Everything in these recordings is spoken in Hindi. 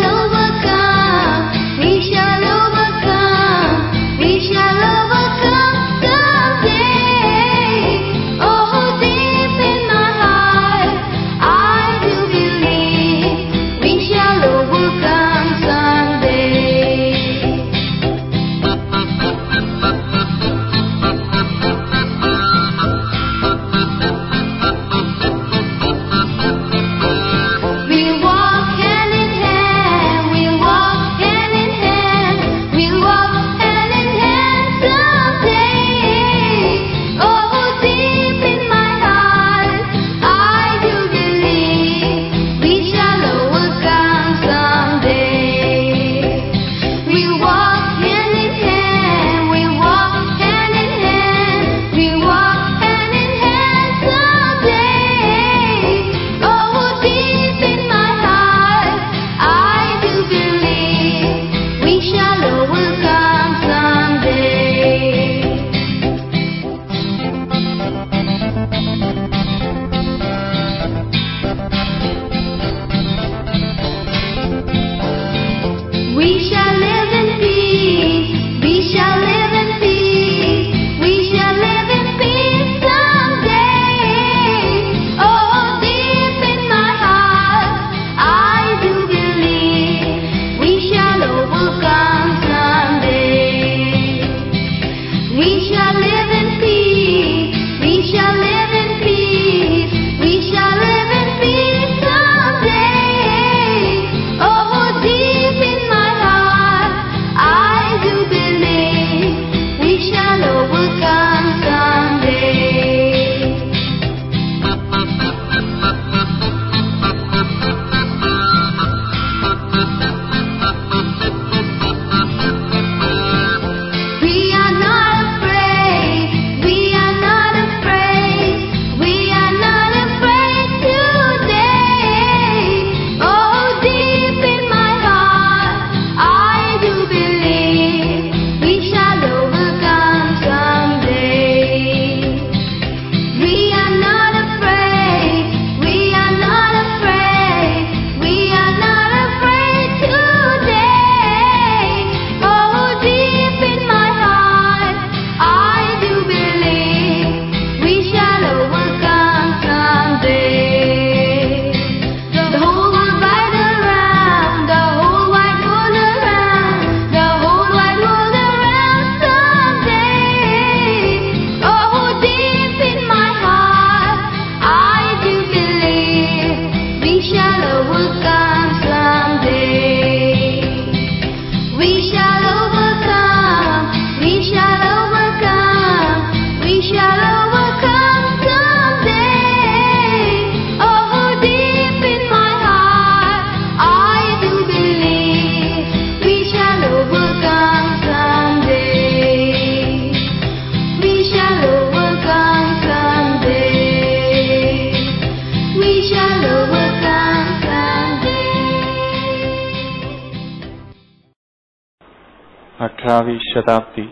18वीं शताब्दी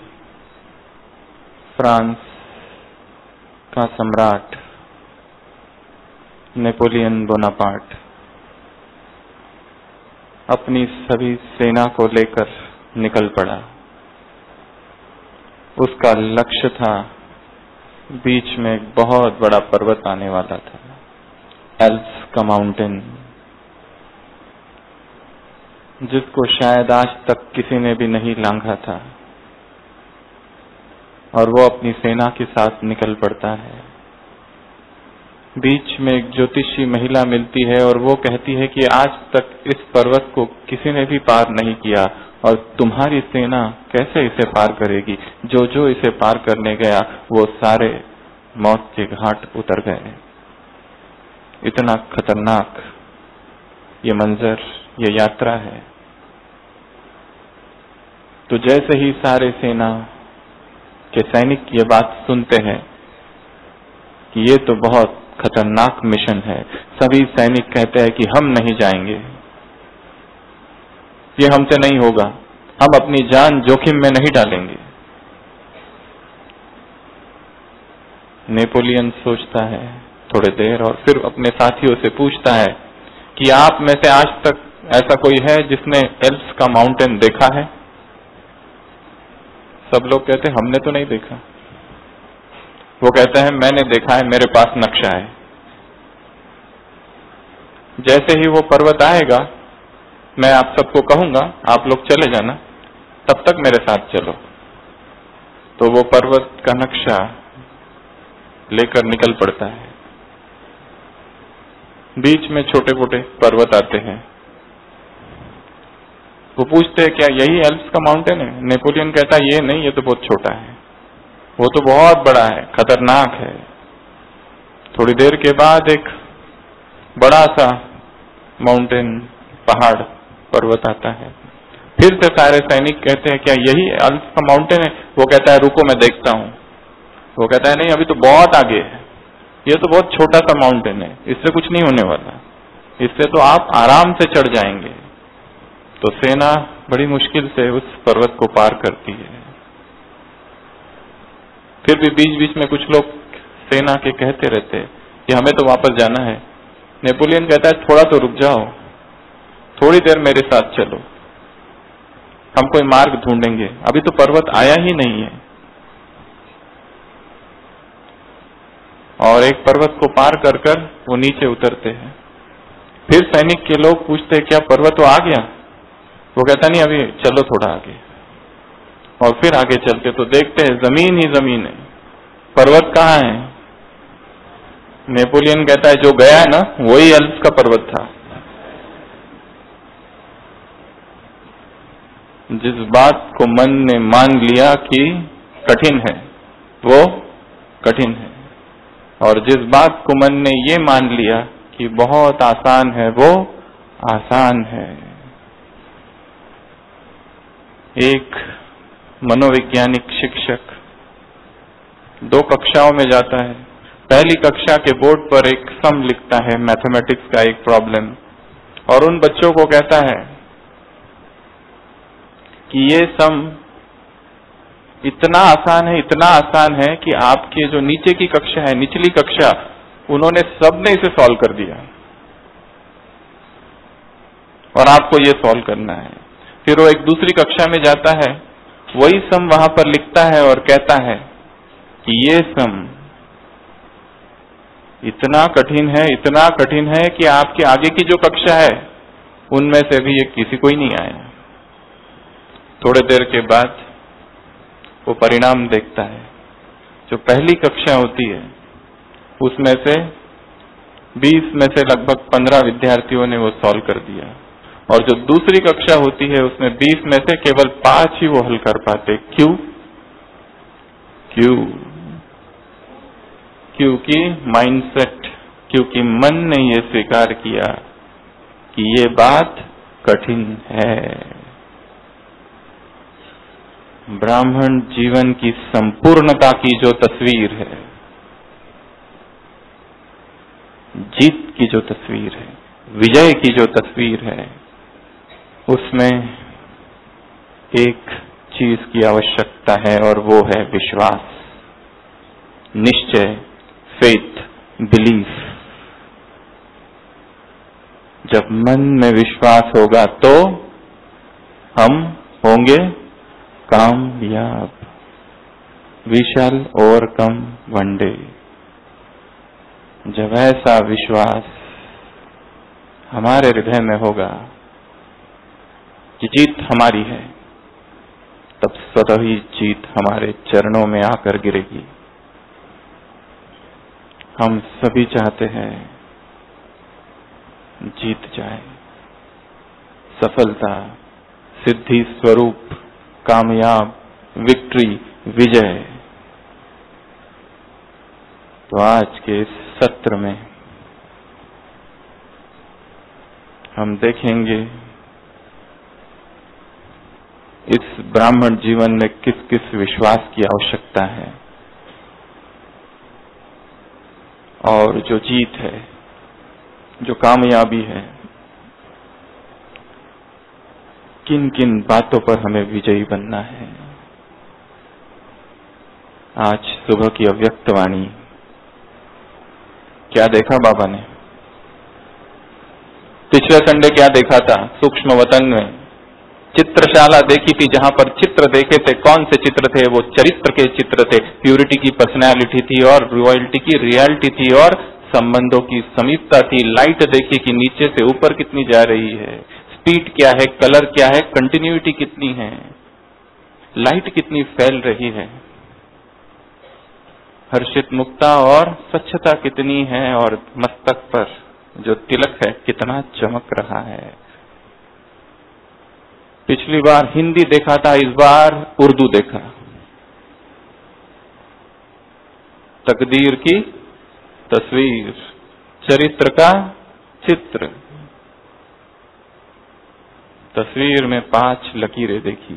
फ्रांस का सम्राट नेपोलियन बोनापार्ट अपनी सभी सेना को लेकर निकल पड़ा। उसका लक्ष्य था, बीच में एक बहुत बड़ा पर्वत आने वाला था, एल्प्स का माउंटेन, जिसको शायद आज तक किसी ने भी नहीं लांघा था। और वो अपनी सेना के साथ निकल पड़ता है। बीच में एक ज्योतिषी महिला मिलती है और वो कहती है कि आज तक इस पर्वत को किसी ने भी पार नहीं किया और तुम्हारी सेना कैसे इसे पार करेगी। जो जो इसे पार करने गया वो सारे मौत के घाट उतर गए। इतना खतरनाक ये मंजर, ये यात्रा है। तो जैसे ही सारे सेना के सैनिक ये बात सुनते हैं कि ये तो बहुत खतरनाक मिशन है, सभी सैनिक कहते हैं कि हम नहीं जाएंगे, ये हमसे नहीं होगा, हम अपनी जान जोखिम में नहीं डालेंगे। नेपोलियन सोचता है थोड़ी देर और फिर अपने साथियों से पूछता है कि आप में से आज तक ऐसा कोई है जिसने एल्प्स का माउंटेन देखा है? सब लोग कहते हैं हमने तो नहीं देखा। वो कहते हैं मैंने देखा है, मेरे पास नक्शा है। जैसे ही वो पर्वत आएगा, मैं आप सबको कहूंगा आप लोग चले जाना, तब तक मेरे साथ चलो। तो वो पर्वत का नक्शा लेकर निकल पड़ता है। बीच में छोटे छोटे पर्वत आते हैं। वो पूछते हैं क्या यही एल्प्स का माउंटेन है? नेपोलियन कहता है ये नहीं, ये तो बहुत छोटा है, वो तो बहुत बड़ा है, खतरनाक है। थोड़ी देर के बाद एक बड़ा सा माउंटेन, पहाड़, पर्वत आता है। फिर से सारे सैनिक कहते हैं क्या यही एल्प्स का माउंटेन है? वो कहता है रुको मैं देखता हूँ। वो कहता है नहीं, अभी तो बहुत आगे है, ये तो बहुत छोटा सा माउंटेन है, इससे कुछ नहीं होने वाला, इससे तो आप आराम से चढ़ जाएंगे। तो सेना बड़ी मुश्किल से उस पर्वत को पार करती है। फिर भी बीच बीच में कुछ लोग सेना के कहते रहते हैं कि हमें तो वापस जाना है। नेपोलियन कहता है थोड़ा तो रुक जाओ, थोड़ी देर मेरे साथ चलो, हम कोई मार्ग ढूंढेंगे, अभी तो पर्वत आया ही नहीं है। और एक पर्वत को पार कर कर वो नीचे उतरते हैं। फिर सैनिक के लोग पूछते हैं क्या पर्वत तो आ गया? वो कहता नहीं, अभी चलो थोड़ा आगे। और फिर आगे चलते तो देखते हैं जमीन ही जमीन है, पर्वत कहाँ है? नेपोलियन कहता है जो गया है ना, वही एल्प्स का पर्वत था। जिस बात को मन ने मान लिया कि कठिन है, वो कठिन है, और जिस बात को मन ने ये मान लिया कि बहुत आसान है, वो आसान है। एक मनोवैज्ञानिक शिक्षक 2 कक्षाओं में जाता है। पहली कक्षा के बोर्ड पर एक सम लिखता है, मैथमेटिक्स का एक प्रॉब्लम, और उन बच्चों को कहता है कि ये सम इतना आसान है, इतना आसान है कि आपके जो नीचे की कक्षा है, निचली कक्षा, उन्होंने सबने इसे सॉल्व कर दिया और आपको ये सॉल्व करना है। फिर वो एक दूसरी कक्षा में जाता है, वही सम वहां पर लिखता है और कहता है कि ये सम इतना कठिन है, इतना कठिन है कि आपके आगे की जो कक्षा है उनमें से भी ये किसी को ही नहीं आया। थोड़े देर के बाद वो परिणाम देखता है। जो पहली कक्षा होती है उसमें से 20 में से लगभग 15 विद्यार्थियों ने वो सॉल्व कर दिया, और जो दूसरी कक्षा होती है उसमें 20 में से केवल 5 ही वो हल कर पाते। क्यों? क्योंकि माइंडसेट, क्योंकि मन ने ये स्वीकार किया कि ये बात कठिन है। ब्राह्मण जीवन की संपूर्णता की जो तस्वीर है, जीत की जो तस्वीर है, विजय की जो तस्वीर है, उसमें एक चीज की आवश्यकता है और वो है विश्वास, निश्चय, फेथ, बिलीफ। जब मन में विश्वास होगा तो हम होंगे कामयाब। We shall overcome one day. जब ऐसा विश्वास हमारे हृदय में होगा कि जीत हमारी है, तब स्वतः ही जीत हमारे चरणों में आकर गिरेगी। हम सभी चाहते हैं जीत जाए, सफलता, सिद्धि स्वरूप, कामयाब, विक्ट्री, विजय। तो आज के इस सत्र में हम देखेंगे इस ब्राह्मण जीवन में किस किस विश्वास की आवश्यकता है, और जो जीत है, जो कामयाबी है, किन किन बातों पर हमें विजयी बनना है। आज सुबह की अव्यक्त वाणी, क्या देखा बाबा ने? पिछले संडे क्या देखा था? सूक्ष्म वतन में चित्रशाला देखी थी, जहां पर चित्र देखे थे। कौन से चित्र थे? वो चरित्र के चित्र थे। प्यूरिटी की पर्सनैलिटी थी और रॉयल्टी की रियलिटी थी और संबंधों की समीपता थी। लाइट देखी कि नीचे से ऊपर कितनी जा रही है, स्पीड क्या है, कलर क्या है, कंटिन्यूटी कितनी है, लाइट कितनी फैल रही है, हर्षित मुक्ता और स्वच्छता कितनी है, और मस्तक पर जो तिलक है कितना चमक रहा है। पिछली बार हिंदी देखा था, इस बार उर्दू देखा। तकदीर की तस्वीर, चरित्र का चित्र। तस्वीर में 5 लकीरें देखी,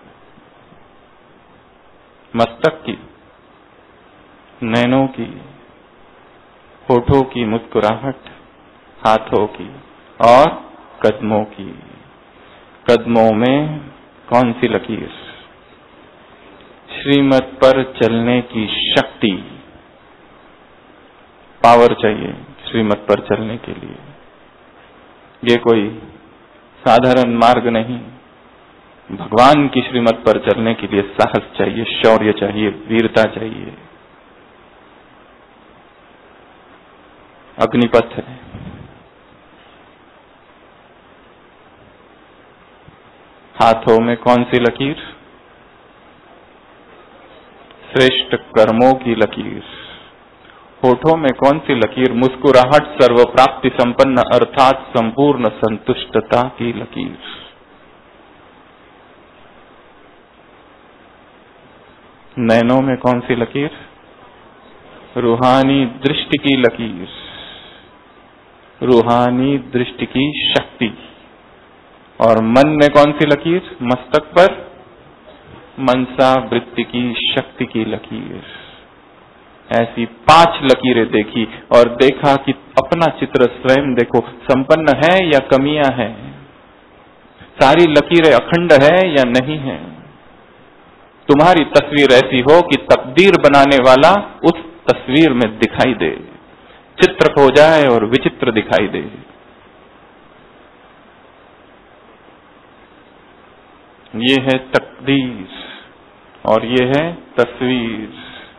मस्तक की, नैनों की, होठों की मुस्कुराहट, हाथों की और कदमों की। कदमों में कौन सी लकीर? श्रीमत पर चलने की शक्ति, पावर चाहिए श्रीमत पर चलने के लिए। ये कोई साधारण मार्ग नहीं। भगवान की श्रीमत पर चलने के लिए साहस चाहिए, शौर्य चाहिए, वीरता चाहिए। अग्निपथ है। हाथों में कौन सी लकीर? श्रेष्ठ कर्मों की लकीर। होठों में कौन सी लकीर? मुस्कुराहट, सर्व प्राप्ति संपन्न अर्थात संपूर्ण संतुष्टता की लकीर। नैनों में कौन सी लकीर? रूहानी दृष्टि की लकीर, रूहानी दृष्टि की शक्ति। और मन में कौन सी लकीर? मस्तक पर मनसा वृत्ति की शक्ति की लकीर। ऐसी 5 लकीरें देखी और देखा कि अपना चित्र स्वयं देखो, संपन्न है या कमियां हैं, सारी लकीरें अखंड है या नहीं है। तुम्हारी तस्वीर ऐसी हो कि तकदीर बनाने वाला उस तस्वीर में दिखाई दे, चित्र हो जाए और विचित्र दिखाई दे। ये है तकदीर और ये है तस्वीर।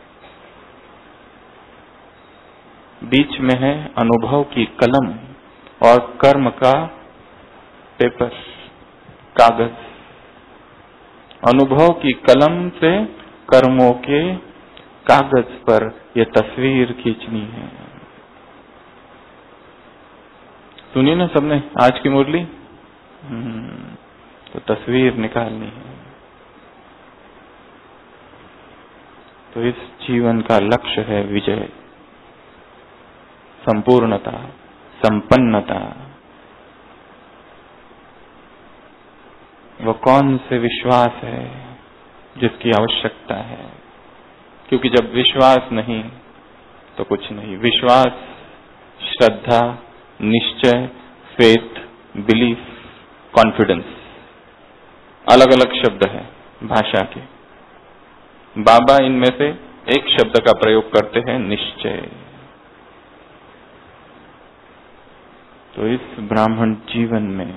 बीच में है अनुभव की कलम और कर्म का पेपर, कागज। अनुभव की कलम से कर्मों के कागज पर यह तस्वीर खींचनी है। सुनिए ना सबने आज की मुरली। तो तस्वीर निकालनी है। तो इस जीवन का लक्ष्य है विजय, संपूर्णता, संपन्नता। वो कौन से विश्वास है जिसकी आवश्यकता है? क्योंकि जब विश्वास नहीं तो कुछ नहीं। विश्वास, श्रद्धा, निश्चय, फेथ, बिलीफ, कॉन्फिडेंस, अलग अलग शब्द है भाषा के। बाबा इनमें से एक शब्द का प्रयोग करते हैं, निश्चय। तो इस ब्राह्मण जीवन में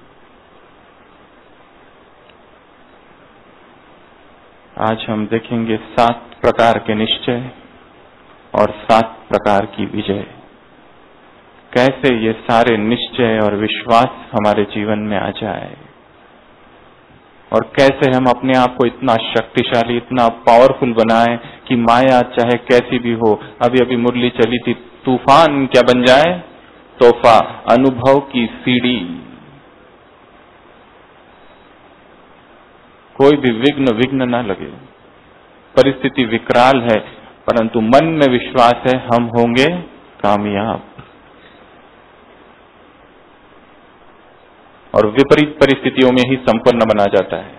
आज हम देखेंगे 7 प्रकार के निश्चय और 7 प्रकार की विजय। कैसे ये सारे निश्चय और विश्वास हमारे जीवन में आ जाए और कैसे हम अपने आप को इतना शक्तिशाली, इतना पावरफुल बनाएं कि माया चाहे कैसी भी हो। अभी अभी मुरली चली थी, तूफान क्या बन जाए? तोहफा, अनुभव की सीढ़ी। कोई भी विघ्न ना लगे। परिस्थिति विकराल है परंतु मन में विश्वास है, हम होंगे कामयाब। और विपरीत परिस्थितियों में ही संपन्न बना जाता है।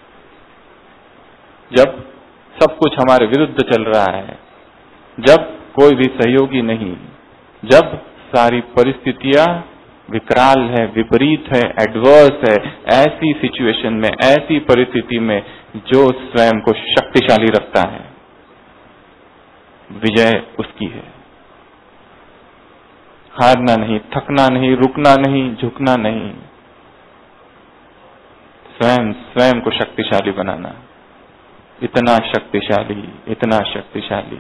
जब सब कुछ हमारे विरुद्ध चल रहा है, जब कोई भी सहयोगी नहीं, जब सारी परिस्थितियां विकराल है, विपरीत है, एडवर्स है, ऐसी सिचुएशन में, ऐसी परिस्थिति में जो स्वयं को शक्तिशाली रखता है, विजय उसकी है। हारना नहीं, थकना नहीं, रुकना नहीं, झुकना नहीं, स्वयं स्वयं को शक्तिशाली बनाना। इतना शक्तिशाली, इतना शक्तिशाली।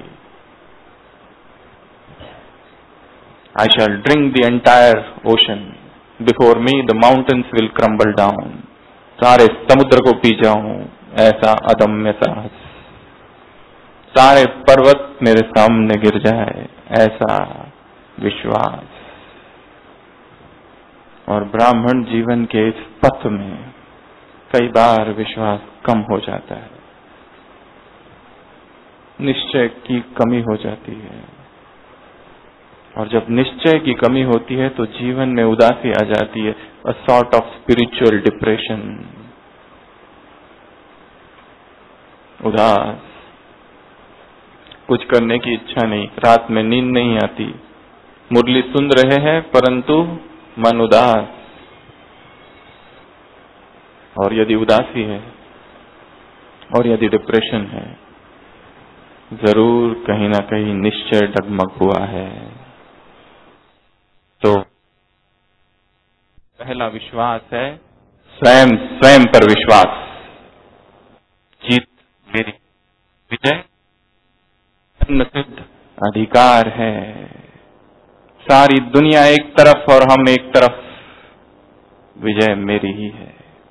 I shall drink the entire ocean. Before me the mountains will crumble down. सारे समुद्र को पी जाऊं, ऐसा अदम्य साहस। सारे पर्वत मेरे सामने गिर जाए, ऐसा विश्वास। और ब्राह्मण जीवन के इस पथ में कई बार विश्वास कम हो जाता है, निश्चय की कमी हो जाती है। और जब निश्चय की कमी होती है तो जीवन में उदासी आ जाती है, a sort of spiritual depression. उदास, कुछ करने की इच्छा नहीं, रात में नींद नहीं आती, मुरली सुन रहे हैं परंतु मन उदास। और यदि उदासी है और यदि डिप्रेशन है, जरूर कहीं ना कहीं निश्चय डगमग हुआ है। तो पहला विश्वास है स्वयं स्वयं पर विश्वास। जीत मेरी, विजय सिद्ध अधिकार है। सारी दुनिया एक तरफ और हम एक तरफ, विजय मेरी ही है।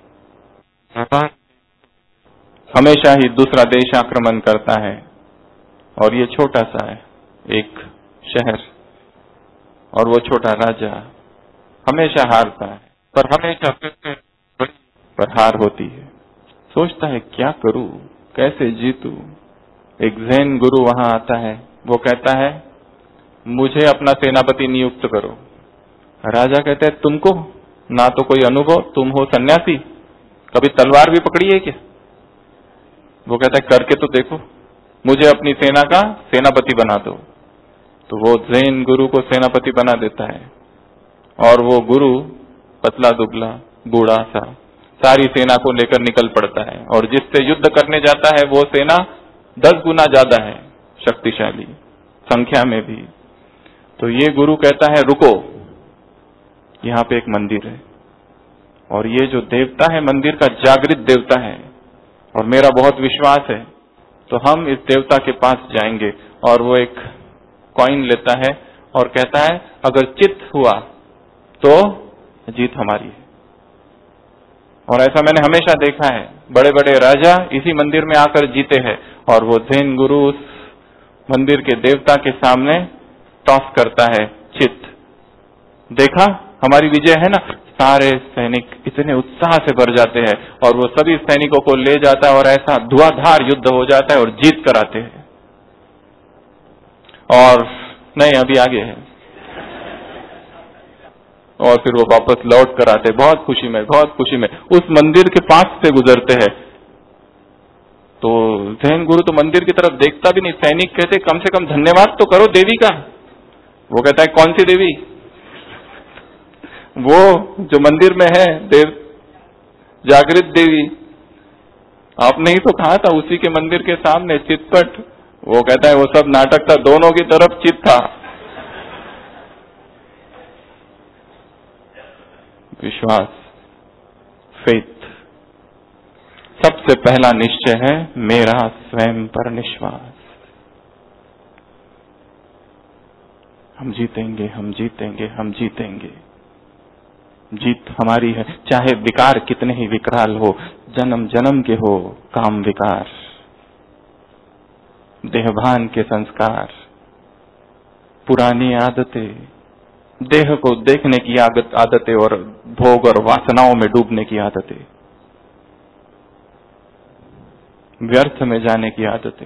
हमेशा ही दूसरा देश आक्रमण करता है और ये छोटा सा है एक शहर, और वो छोटा राजा हमेशा हारता है, पर हमेशा फिर पर हार होती है। सोचता है क्या करूं, कैसे जीतूं। एक ज़ेन गुरु वहां आता है, वो कहता है मुझे अपना सेनापति नियुक्त करो। राजा कहता है तुमको ना तो कोई अनुभव, तुम हो सन्यासी, कभी तलवार भी पकड़ी है क्या? वो कहता है करके तो देखो, मुझे अपनी सेना का सेनापति बना दो। तो वो ज़ेन गुरु को सेनापति बना देता है, और वो गुरु पतला दुबला बूढ़ा सा सारी सेना को लेकर निकल पड़ता है, और जिससे युद्ध करने जाता है वो सेना 10 गुना ज्यादा है, शक्तिशाली संख्या में भी। तो ये गुरु कहता है रुको, यहाँ पे एक मंदिर है, और ये जो देवता है मंदिर का जागृत देवता है, और मेरा बहुत विश्वास है, तो हम इस देवता के पास जाएंगे। और वो एक कॉइन लेता है और कहता है अगर चित हुआ तो जीत हमारी है। और ऐसा मैंने हमेशा देखा है, बड़े बड़े राजा इसी मंदिर में आकर जीते हैं, और वो ज़ेन गुरु उस मंदिर के देवता के सामने टॉस करता है चित, देखा हमारी विजय है ना। सारे सैनिक इतने उत्साह से भर जाते हैं, और वो सभी सैनिकों को ले जाता है, और ऐसा धुआंधार युद्ध हो जाता है और जीत कर आते हैं। और नहीं, अभी आगे है। और फिर वो वापस लौट कर आते, बहुत खुशी में, बहुत खुशी में उस मंदिर के पास से गुजरते हैं। तो ज़ेन गुरु तो मंदिर की तरफ देखता भी नहीं। सैनिक कहते कम से कम धन्यवाद तो करो देवी का। वो कहता है कौन सी देवी? वो जो मंदिर में है देव, जागृत देवी। आपने ही तो कहा था उसी के मंदिर के सामने चितपट। वो कहता है वो सब नाटक था, दोनों की तरफ चित था। विश्वास, फेथ, सबसे पहला निश्चय है मेरा स्वयं पर विश्वास। हम जीतेंगे, हम जीतेंगे, हम जीतेंगे। जीत हमारी है, चाहे विकार कितने ही विकराल हो, जन्म जन्म के हो काम विकार, देहभान के संस्कार, पुरानी आदतें, देह को देखने की आदतें, और भोग और वासनाओं में डूबने की आदतें, व्यर्थ में जाने की आदतें।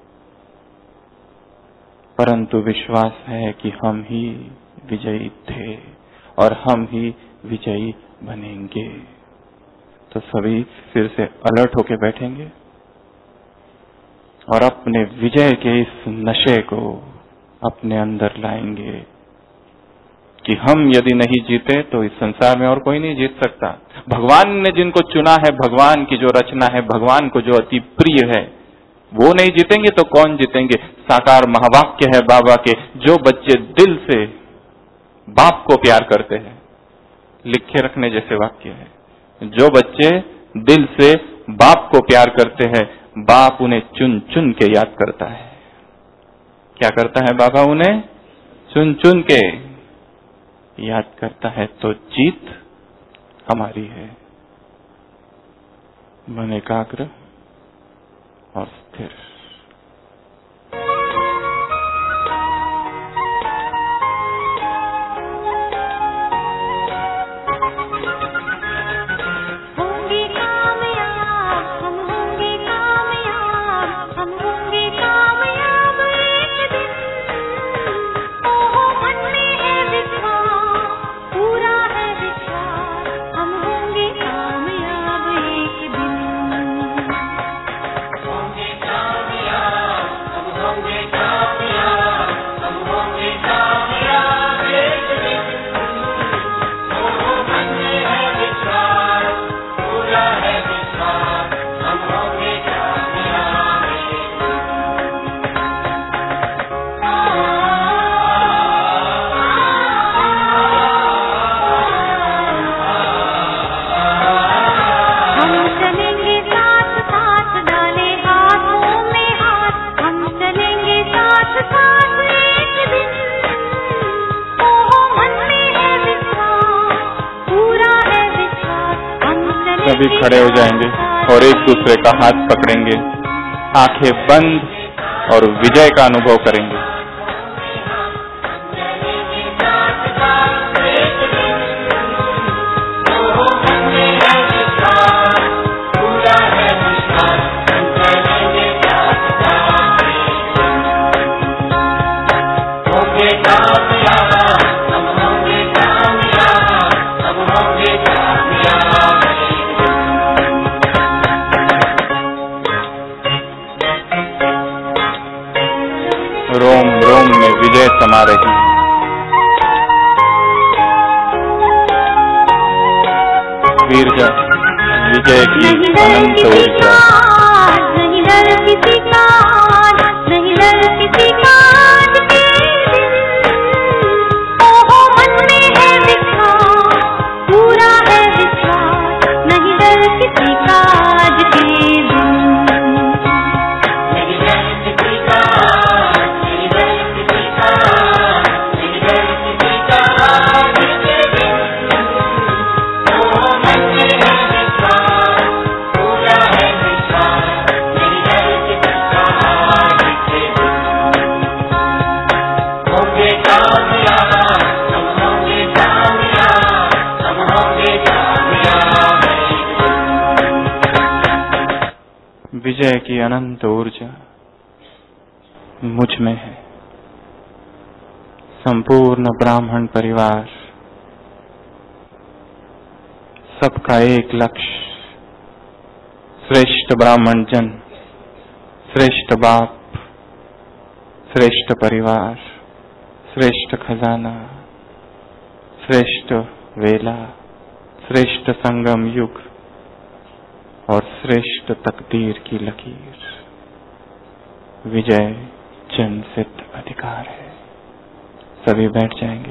परंतु विश्वास है कि हम ही विजयी थे और हम ही विजयी बनेंगे। तो सभी फिर से अलर्ट होके बैठेंगे और अपने विजय के इस नशे को अपने अंदर लाएंगे कि हम यदि नहीं जीते तो इस संसार में और कोई नहीं जीत सकता। भगवान ने जिनको चुना है, भगवान की जो रचना है, भगवान को जो अति प्रिय है, वो नहीं जीतेंगे तो कौन जीतेंगे? साकार महावाक्य है बाबा के, जो बच्चे दिल से बाप को प्यार करते हैं। लिखे रखने जैसे वाक्य है। जो बच्चे दिल से बाप को प्यार करते हैं, बाप उन्हें चुन चुन के याद करता है। क्या करता है बाबा? उन्हें चुन चुन के याद करता है। तो जीत हमारी है। मन एकाग्र और स्थिर। सभी खड़े हो जाएंगे और एक दूसरे का हाथ पकड़ेंगे, आंखें बंद और विजय का अनुभव करेंगे। रोम रोम में विजय समा रही। वीरजा विजय की अनंत ऊर्जा। नहीं डर किसी का, नहीं डर किसी का। ओहो मन में है विश्वास, पूरा है विश्वास। नहीं डर किसी का आज के दिन। विजय की अनंत ऊर्जा मुझ में है। संपूर्ण ब्राह्मण परिवार, सबका एक लक्ष्य, श्रेष्ठ ब्राह्मण जन, श्रेष्ठ बाप, श्रेष्ठ परिवार, श्रेष्ठ खजाना, श्रेष्ठ वेला, श्रेष्ठ संगम युग और श्रेष्ठ तकदीर की लकीर। विजय जन सिद्ध अधिकार है। सभी बैठ जाएंगे।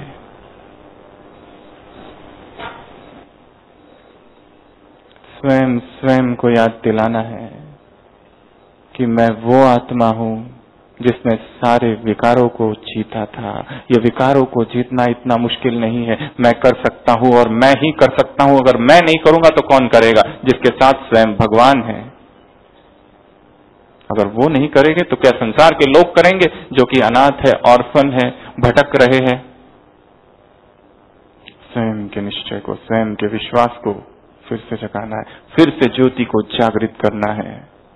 स्वयं स्वयं को याद दिलाना है कि मैं वो आत्मा हूं जिसने सारे विकारों को जीता था। ये विकारों को जीतना इतना मुश्किल नहीं है। मैं कर सकता हूं और मैं ही कर सकता हूं। अगर मैं नहीं करूंगा तो कौन करेगा? जिसके साथ स्वयं भगवान है। अगर वो नहीं करेंगे तो क्या संसार के लोग करेंगे, जो कि अनाथ है, ऑर्फन है, भटक रहे हैं? स्वयं के निश्चय को, स्वयं के विश्वास को फिर से जगाना है, फिर से ज्योति को जागृत करना है।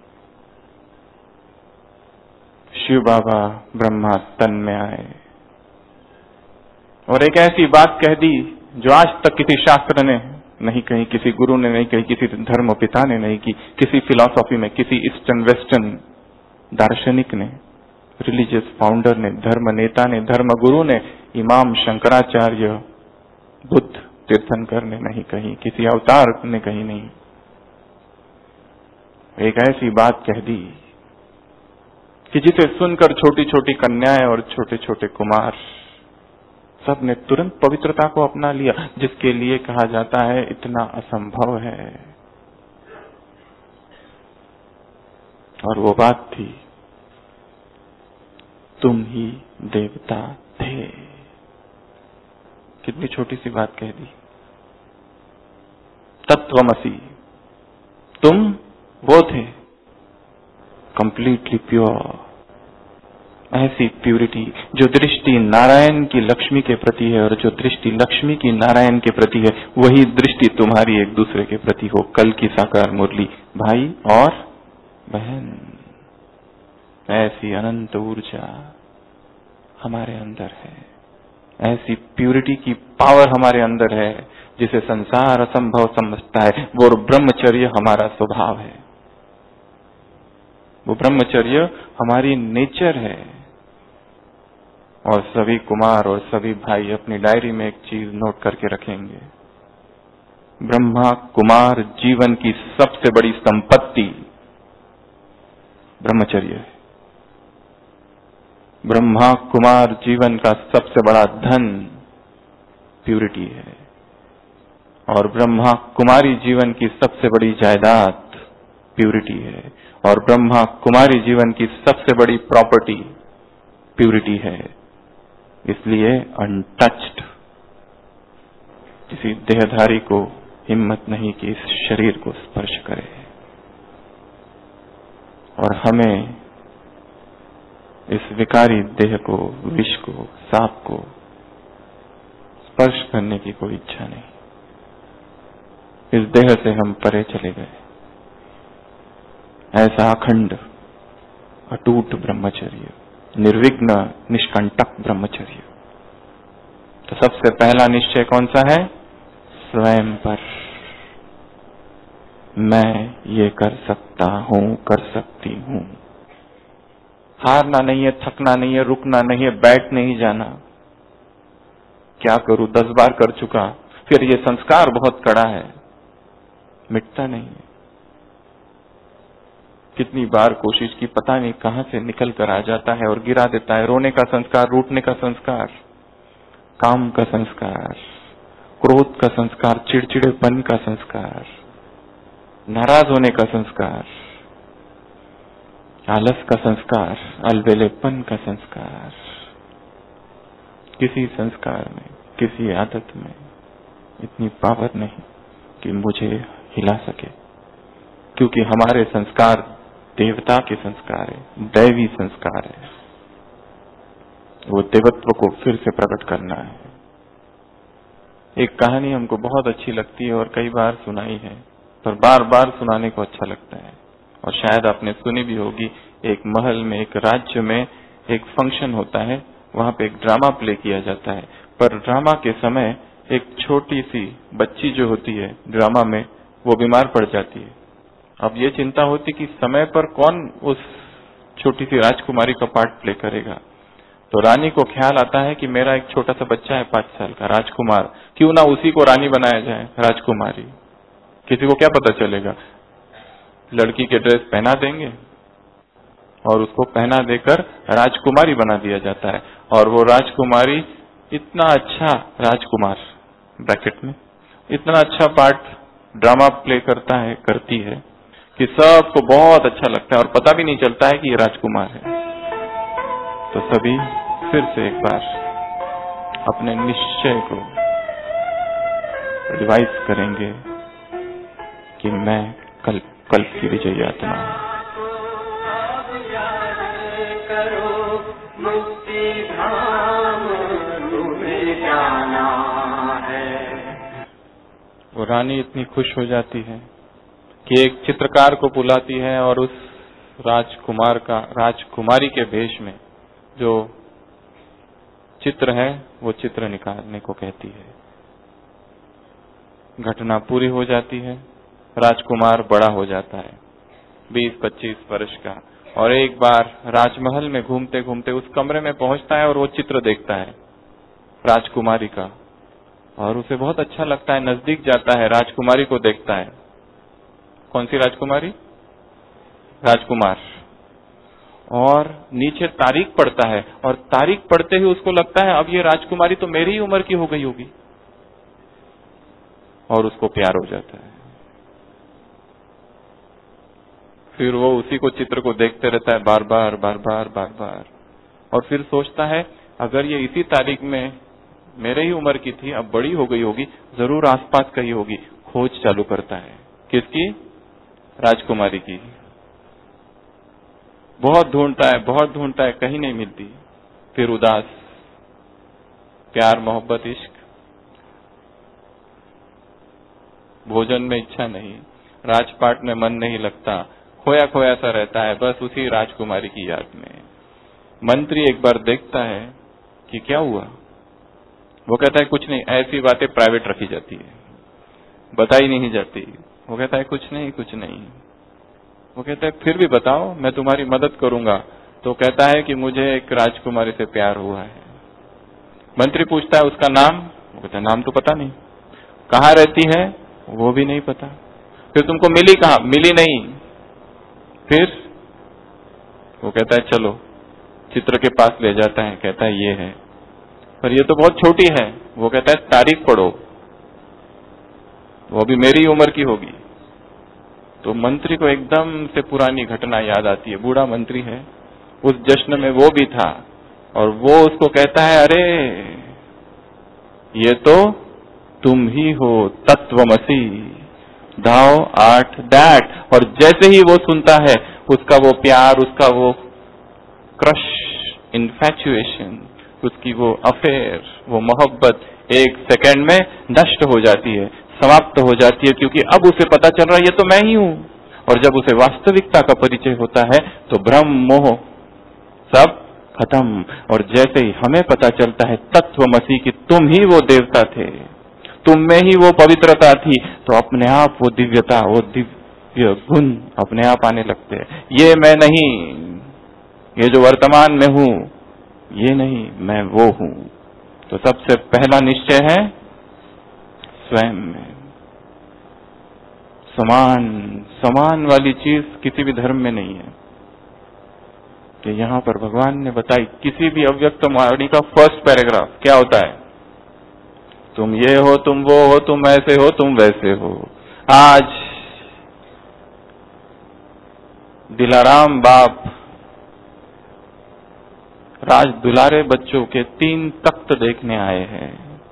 शिव बाबा ब्रह्मा तन में आए और एक ऐसी बात कह दी जो आज तक किसी शास्त्र ने नहीं कही, किसी गुरु ने नहीं कही, किसी धर्म पिता ने नहीं की, किसी फिलॉसफी में, किसी ईस्टर्न वेस्टर्न दार्शनिक ने, रिलीजियस फाउंडर ने, धर्म नेता ने, धर्म गुरु ने, इमाम शंकराचार्य, बुद्ध, तीर्थंकर ने नहीं कही, किसी अवतार ने कही नहीं। एक ऐसी बात कह दी कि जिसे सुनकर छोटी छोटी कन्याएं और छोटे छोटे कुमार सबने तुरंत पवित्रता को अपना लिया, जिसके लिए कहा जाता है इतना असंभव है। और वो बात थी, तुम ही देवता थे। कितनी छोटी सी बात कह दी। तत्वमसि, तुम वो थे, कंप्लीटली प्योर। ऐसी प्यूरिटी जो दृष्टि नारायण की लक्ष्मी के प्रति है, और जो दृष्टि लक्ष्मी की नारायण के प्रति है, वही दृष्टि तुम्हारी एक दूसरे के प्रति हो। कल की साकार मुरली, भाई और बहन। ऐसी अनंत ऊर्जा हमारे अंदर है, ऐसी प्यूरिटी की पावर हमारे अंदर है, जिसे संसार असंभव समझता है। वो ब्रह्मचर्य हमारा स्वभाव है, वो ब्रह्मचर्य हमारी नेचर है। और सभी कुमार और सभी भाई अपनी डायरी में एक चीज नोट करके रखेंगे, ब्रह्मा कुमार जीवन की सबसे बड़ी संपत्ति ब्रह्मचर्य है। ब्रह्मा कुमार जीवन का सबसे बड़ा धन प्यूरिटी है, और ब्रह्मा कुमारी जीवन की सबसे बड़ी जायदाद प्यूरिटी है, और ब्रह्मा कुमारी जीवन की सबसे बड़ी प्रॉपर्टी प्यूरिटी है। इसलिए अनटच्ड किसी देहधारी को हिम्मत नहीं कि इस शरीर को स्पर्श करे, और हमें इस विकारी देह को, विष को, सांप को स्पर्श करने की कोई इच्छा नहीं। इस देह से हम परे चले गए। ऐसा अखंड अटूट ब्रह्मचर्य, निर्विघ्न निष्कंटक ब्रह्मचर्य। तो सबसे पहला निश्चय कौन सा है? स्वयं पर। मैं ये कर सकता हूं, कर सकती हूं। हारना नहीं है, थकना नहीं है, रुकना नहीं है, बैठ नहीं जाना। क्या करूं, 10 बार कर चुका, फिर ये संस्कार बहुत कड़ा है, मिटता नहीं है। कितनी बार कोशिश की, पता नहीं कहां से निकल कर आ जाता है और गिरा देता है। रोने का संस्कार, रूठने का संस्कार, काम का संस्कार, क्रोध का संस्कार, चिड़चिड़ेपन का संस्कार, नाराज होने का संस्कार, आलस का संस्कार, अलबेलेपन का संस्कार। किसी संस्कार में, किसी आदत में इतनी पावर नहीं कि मुझे हिला सके, क्योंकि हमारे संस्कार देवता के संस्कार है, दैवी संस्कार है। वो देवत्व को फिर से प्रकट करना है। एक कहानी हमको बहुत अच्छी लगती है और कई बार सुनाई है, पर बार बार सुनाने को अच्छा लगता है, और शायद आपने सुनी भी होगी। एक महल में, एक राज्य में एक फंक्शन होता है, वहां पे एक ड्रामा प्ले किया जाता है। पर ड्रामा के समय एक छोटी सी बच्ची जो होती है ड्रामा में, वो बीमार पड़ जाती है। अब ये चिंता होती कि समय पर कौन उस छोटी सी राजकुमारी का पार्ट प्ले करेगा। तो रानी को ख्याल आता है कि मेरा एक छोटा सा बच्चा है 5 साल का, राजकुमार, क्यों ना उसी को रानी बनाया जाए, राजकुमारी। किसी को क्या पता चलेगा, लड़की के ड्रेस पहना देंगे और उसको पहना देकर राजकुमारी बना दिया जाता है। और वो राजकुमारी इतना अच्छा, राजकुमार ब्रैकेट में, इतना अच्छा पार्ट ड्रामा प्ले करती है कि सबको बहुत अच्छा लगता है और पता भी नहीं चलता है कि ये राजकुमार है। तो सभी फिर से एक बार अपने निश्चय को रिवाइज करेंगे कि मैं कल की विजयी आत्मा हूं। वो रानी इतनी खुश हो जाती है कि एक चित्रकार को बुलाती है और उस राजकुमारी के भेष में जो चित्र है वो चित्र निकालने को कहती है। घटना पूरी हो जाती है। राजकुमार बड़ा हो जाता है, 20-25 वर्ष का, और एक बार राजमहल में घूमते घूमते उस कमरे में पहुंचता है और वो चित्र देखता है राजकुमारी का, और उसे बहुत अच्छा लगता है। नजदीक जाता है, राजकुमारी को देखता है। कौन सी राजकुमारी? राजकुमार। और नीचे तारीख पढ़ता है, और तारीख पढ़ते ही उसको लगता है अब ये राजकुमारी तो मेरी ही उम्र की हो गई होगी, और उसको प्यार हो जाता है। फिर वो उसी को चित्र को देखते रहता है बार बार बार बार बार बार, और फिर सोचता है अगर ये इसी तारीख में मेरे ही उम्र की थी, अब बड़ी हो गई होगी, जरूर आसपास कहीं होगी। खोज चालू करता है, किसकी? राजकुमारी की। बहुत ढूंढता है, कहीं नहीं मिलती। फिर उदास, प्यार मोहब्बत इश्क, भोजन में इच्छा नहीं, राजपाट में मन नहीं लगता, खोया खोया सा रहता है बस उसी राजकुमारी की याद में। मंत्री एक बार देखता है कि क्या हुआ, वो कहता है कुछ नहीं, ऐसी बातें प्राइवेट रखी जाती है, बताई नहीं जाती। वो कहता है कुछ नहीं कुछ नहीं। वो कहता है फिर भी बताओ, मैं तुम्हारी मदद करूंगा। तो कहता है कि मुझे एक राजकुमारी से प्यार हुआ है। मंत्री पूछता है उसका नाम? वो कहता है नाम तो पता नहीं। कहाँ रहती है? वो भी नहीं पता। फिर तुमको मिली कहाँ? मिली नहीं। फिर वो कहता है चलो, चित्र के पास ले जाता है, कहता है ये है, पर ये तो बहुत छोटी है। वो कहता है तारीख पढ़ो, वो भी मेरी उम्र की होगी। तो मंत्री को एकदम से पुरानी घटना याद आती है। बूढ़ा मंत्री है, उस जश्न में वो भी था, और वो उसको कहता है अरे ये तो तुम ही हो, तत्वमसी, दाओ आर्ट दैट। और जैसे ही वो सुनता है, उसका वो प्यार, उसका वो क्रश, इन्फैचुएशन, उसकी वो अफेयर, वो मोहब्बत एक सेकंड में नष्ट हो जाती है, समाप्त हो जाती है, क्योंकि अब उसे पता चल रहा है ये तो मैं ही हूं। और जब उसे वास्तविकता का परिचय होता है तो भ्रम मोह सब खत्म। और जैसे ही हमें पता चलता है तत्वमसी कि तुम ही वो देवता थे, तुम में ही वो पवित्रता थी, तो अपने आप वो दिव्यता, वो दिव्य गुण अपने आप आने लगते हैं। ये मैं नहीं, ये जो वर्तमान में हूं ये नहीं, मैं वो हूं। तो सबसे पहला निश्चय है स्वयं में। समान वाली चीज किसी भी धर्म में नहीं है। कि यहां पर भगवान ने बताई, किसी भी अव्यक्त वाणी का फर्स्ट पैराग्राफ क्या होता है? तुम ये हो, तुम वो हो, तुम ऐसे हो, तुम वैसे हो। आज दिलाराम बाप राज दुलारे बच्चों के 3 तख्त देखने आए हैं,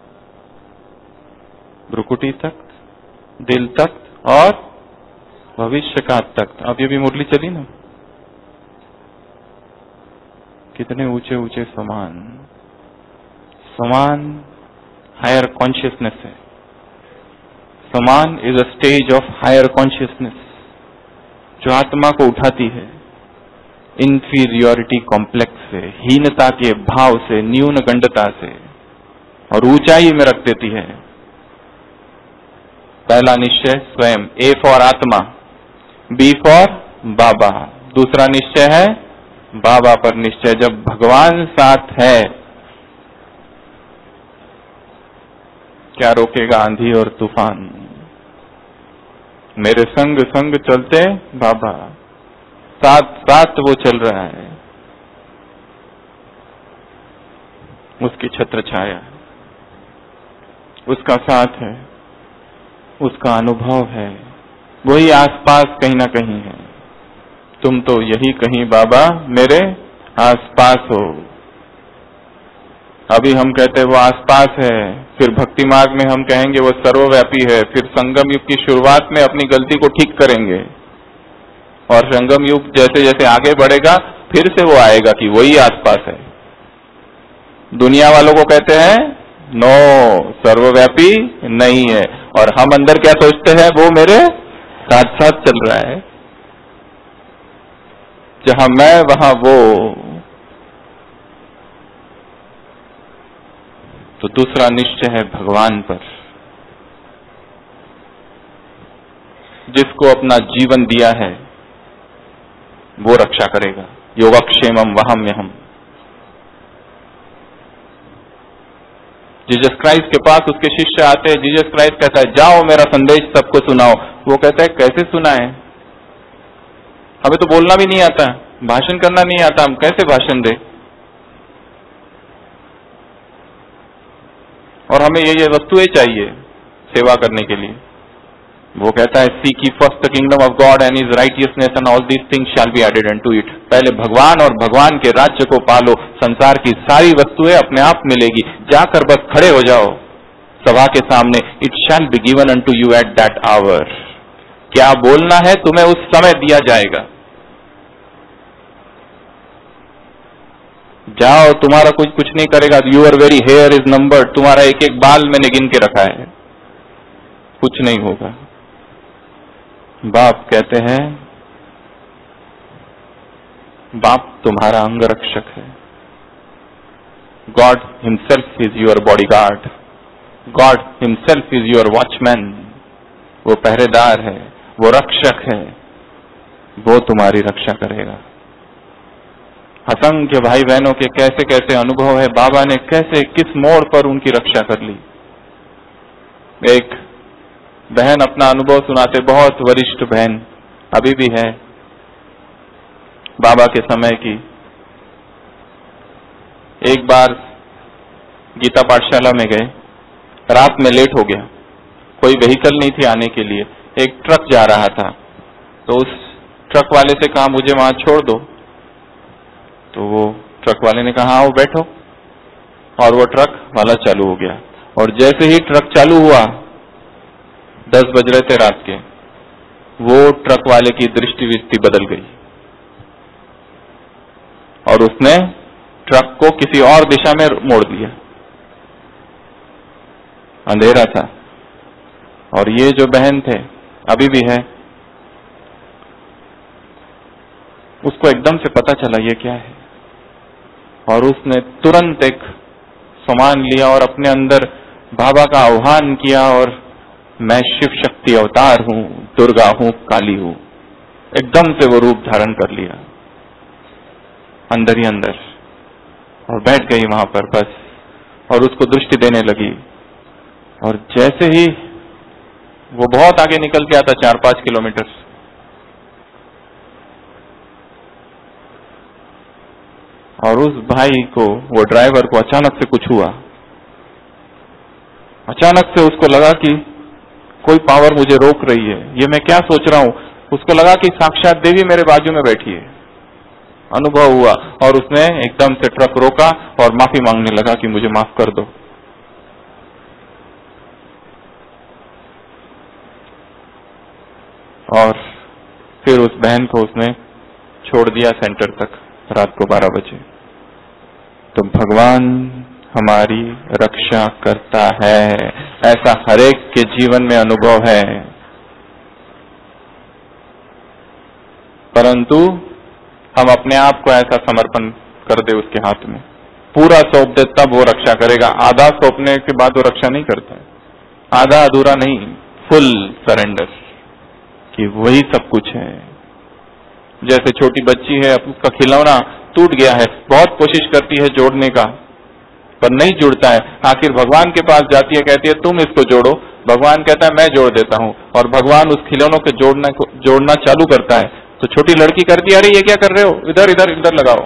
भ्रुकुटी तख्त, दिल तख्त और भविष्य का तख्त। अब ये भी मुरली चली ना, कितने ऊंचे ऊंचे समान हायर कॉन्शियसनेस है। समान is a stage of higher consciousness, जो आत्मा को उठाती है इंफीरियोरिटी कॉम्प्लेक्स से, हीनता के भाव से, न्यून गंडता से, और ऊंचाई में रख देती है। पहला निश्चय स्वयं, ए फॉर आत्मा, बी फॉर बाबा। दूसरा निश्चय है बाबा पर निश्चय। जब भगवान साथ है, क्या रोकेगा आंधी और तूफान? मेरे संग संग चलते बाबा, साथ साथ वो चल रहा है, उसकी छत्र छाया, उसका साथ है, उसका अनुभव है, वही आसपास कहीं ना कहीं है। तुम तो यही कहीं बाबा मेरे आसपास हो। अभी हम कहते हैं वो आसपास है, फिर भक्ति मार्ग में हम कहेंगे वो सर्वव्यापी है, फिर संगम युग की शुरुआत में अपनी गलती को ठीक करेंगे, और संगम युग जैसे जैसे आगे बढ़ेगा फिर से वो आएगा कि वही आसपास है। दुनिया वालों को कहते हैं नो, सर्वव्यापी नहीं है, और हम अंदर क्या सोचते हैं? वो मेरे साथ साथ चल रहा है, जहां मैं वहां वो। तो दूसरा निश्चय है भगवान पर, जिसको अपना जीवन दिया है वो रक्षा करेगा। योगक्षेमम वहम्यहम्। जीसस क्राइस्ट के पास उसके शिष्य आते हैं, जीसस क्राइस्ट कहता है जाओ मेरा संदेश सबको सुनाओ। वो कहता है कैसे सुनाए, हमें तो बोलना भी नहीं आता। भाषण करना नहीं आता, हम कैसे भाषण दें? और हमें ये वस्तुएं चाहिए सेवा करने के लिए। वो कहता है seek ye first the kingdom of God and his righteousness and all these things shall be added unto it। पहले भगवान और भगवान के राज्य को पालो, संसार की सारी वस्तुएं अपने आप मिलेगी। जाकर बस खड़े हो जाओ सभा के सामने, it shall be given unto you at that hour। क्या बोलना है तुम्हें उस समय दिया जाएगा। जाओ, तुम्हारा कुछ नहीं करेगा। Your very hair is numbered, तुम्हारा एक एक बाल मैंने गिन के रखा है, कुछ नहीं होगा। बाप कहते हैं, बाप तुम्हारा अंगरक्षक है। God himself is your bodyguard, God himself is your watchman. वो पहरेदार है, वो रक्षक है, वो तुम्हारी रक्षा करेगा। असंख्य भाई बहनों के कैसे कैसे अनुभव है, बाबा ने कैसे किस मोड़ पर उनकी रक्षा कर ली। एक बहन अपना अनुभव सुनाते, बहुत वरिष्ठ बहन, अभी भी है, बाबा के समय की। एक बार गीता पाठशाला में गए, रात में लेट हो गया, कोई व्हीकल नहीं थी आने के लिए, एक ट्रक जा रहा था, तो उस ट्रक वाले से कहा मुझे वहां छोड़ दो। तो वो ट्रक वाले ने कहा आओ बैठो, और वो ट्रक वाला चालू हो गया। और जैसे ही ट्रक चालू हुआ, 10 बज रहे थे रात के, वो ट्रक वाले की दृष्टि बदल गई और उसने ट्रक को किसी और दिशा में मोड़ दिया। अंधेरा था, और ये जो बहन थे, अभी भी है, उसको एकदम से पता चला ये क्या है, और उसने तुरंत एक सामान लिया और अपने अंदर बाबा का आह्वान किया, और मैं शिव शक्ति अवतार हूं, दुर्गा हूं, काली हूं। एकदम से वो रूप धारण कर लिया अंदर ही अंदर, और बैठ गई वहां पर बस, और उसको दृष्टि देने लगी। और जैसे ही वो बहुत आगे निकल के आता, 4-5 किलोमीटर, और उस भाई को, वो ड्राइवर को अचानक से कुछ हुआ। अचानक से उसको लगा कि कोई पावर मुझे रोक रही है, ये मैं क्या सोच रहा हूं। उसको लगा कि साक्षात देवी मेरे बाजू में बैठी है, अनुभव हुआ, और उसने एकदम से ट्रक रोका और माफी मांगने लगा कि मुझे माफ कर दो। और फिर उस बहन को उसने छोड़ दिया सेंटर तक, रात को 12 बजे। तो भगवान हमारी रक्षा करता है, ऐसा हरेक के जीवन में अनुभव है। परंतु हम अपने आप को ऐसा समर्पण कर दे उसके हाथ में, पूरा सौंप दे, तब वो रक्षा करेगा। आधा सौंपने के बाद वो रक्षा नहीं करता है, आधा अधूरा नहीं, फुल सरेंडर कि वही सब कुछ है। जैसे छोटी बच्ची है, उसका खिलौना टूट गया है, बहुत कोशिश करती है जोड़ने का, पर नहीं जुड़ता है। आखिर भगवान के पास जाती है, कहती है तुम इसको जोड़ो। भगवान कहता है मैं जोड़ देता हूं, और भगवान उस खिलौनों को जोड़ना चालू करता है। तो छोटी लड़की करती है, अरे ये क्या कर रहे हो, इधर इधर इधर लगाओ।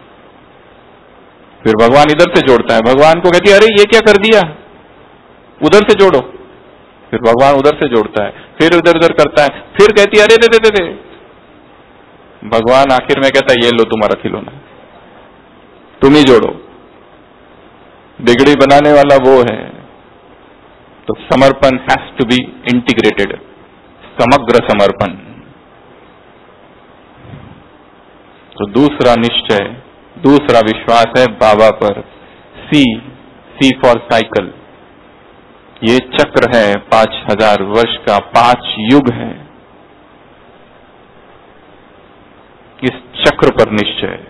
फिर भगवान इधर से जोड़ता है, भगवान को कहती है अरे ये क्या कर दिया, उधर से जोड़ो। फिर भगवान उधर से जोड़ता है, फिर उधर उधर करता है, फिर कहती है अरे दे दे दे। भगवान आखिर में कहता है ये लो तुम्हारा खिलौना, तुम ही जोड़ो। बिगड़ी बनाने वाला वो है। तो समर्पण हैज टू बी इंटीग्रेटेड, समग्र समर्पण। तो दूसरा निश्चय, दूसरा विश्वास है बाबा पर। सी फॉर साइकिल, ये चक्र है 5000 वर्ष का, 5 युग है। इस चक्र पर निश्चय।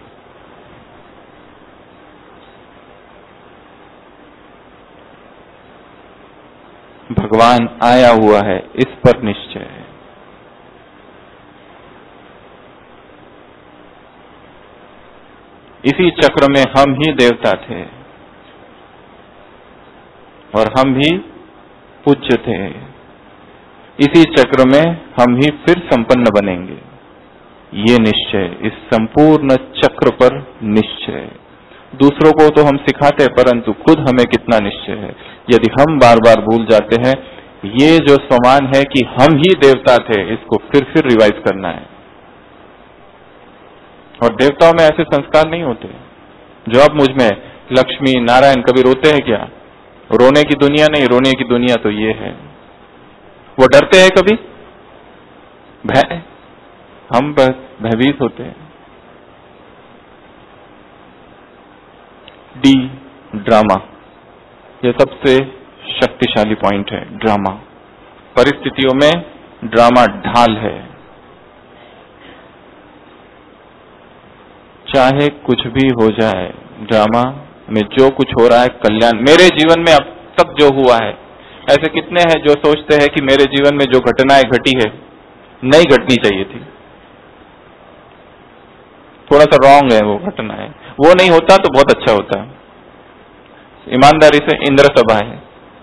भगवान आया हुआ है, इस पर निश्चय है। इसी चक्र में हम ही देवता थे और हम ही पूज्य थे। इसी चक्र में हम ही फिर संपन्न बनेंगे। ये निश्चय, इस संपूर्ण चक्र पर निश्चय। दूसरों को तो हम सिखाते हैं, परंतु खुद हमें कितना निश्चय है। यदि हम बार बार भूल जाते हैं, ये जो समान है कि हम ही देवता थे, इसको फिर रिवाइज करना है। और देवताओं में ऐसे संस्कार नहीं होते जो अब मुझ में लक्ष्मी नारायण कभी रोते हैं क्या? रोने की दुनिया नहीं, रोने की दुनिया तो ये है। वो डरते हैं कभी? भय, हम बस भयभीत होते हैं। डी, ड्रामा, ये सबसे शक्तिशाली पॉइंट है। ड्रामा परिस्थितियों में ड्रामा ढाल है। चाहे कुछ भी हो जाए, ड्रामा में जो कुछ हो रहा है कल्याण। मेरे जीवन में अब तक जो हुआ है, ऐसे कितने हैं जो सोचते हैं कि मेरे जीवन में जो घटनाएं घटी है नहीं घटनी चाहिए थी, थोड़ा सा रॉन्ग है वो घटना है, वो नहीं होता तो बहुत अच्छा होता। ईमानदारी से इंद्र सभा है,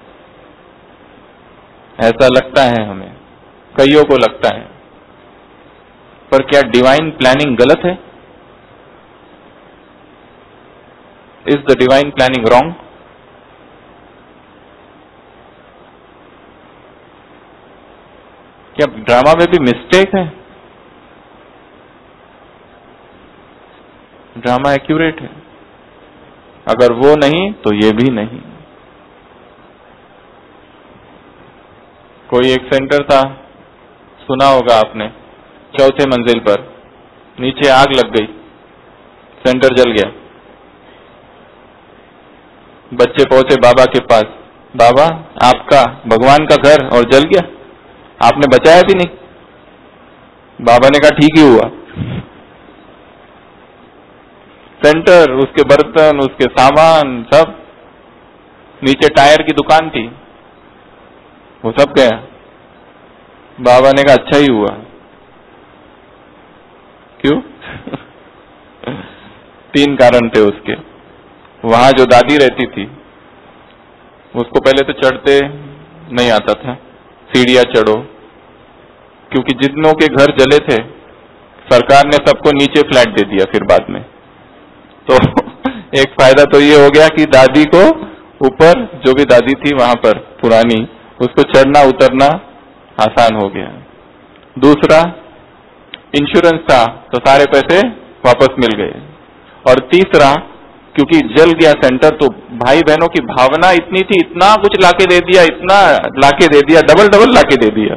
ऐसा लगता है हमें, कईयों को लगता है। पर क्या डिवाइन प्लानिंग गलत है? Is the divine planning wrong? क्या ड्रामा में भी मिस्टेक है? ड्रामा एक्यूरेट है। अगर वो नहीं तो ये भी नहीं। कोई एक सेंटर था, सुना होगा आपने, 4थे मंजिल पर, नीचे आग लग गई, सेंटर जल गया। बच्चे पहुंचे बाबा के पास, बाबा आपका भगवान का घर और जल गया, आपने बचाया भी नहीं। बाबा ने कहा ठीक ही हुआ। सेंटर, उसके बर्तन, उसके सामान सब, नीचे टायर की दुकान थी, वो सब गया। बाबा ने कहा अच्छा ही हुआ। क्यों? 3 कारण थे उसके। वहां जो दादी रहती थी, उसको पहले तो चढ़ते नहीं आता था, सीढ़ियां चढ़ो, क्योंकि जितनों के घर जले थे सरकार ने सबको नीचे फ्लैट दे दिया फिर बाद में। तो एक फायदा तो ये हो गया कि दादी को ऊपर, जो भी दादी थी वहां पर पुरानी, उसको चढ़ना उतरना आसान हो गया। दूसरा, इंश्योरेंस था तो सारे पैसे वापस मिल गए। और तीसरा, क्योंकि जल गया सेंटर, तो भाई बहनों की भावना इतनी थी, इतना कुछ लाके दे दिया, इतना लाके दे दिया, डबल लाके दे दिया।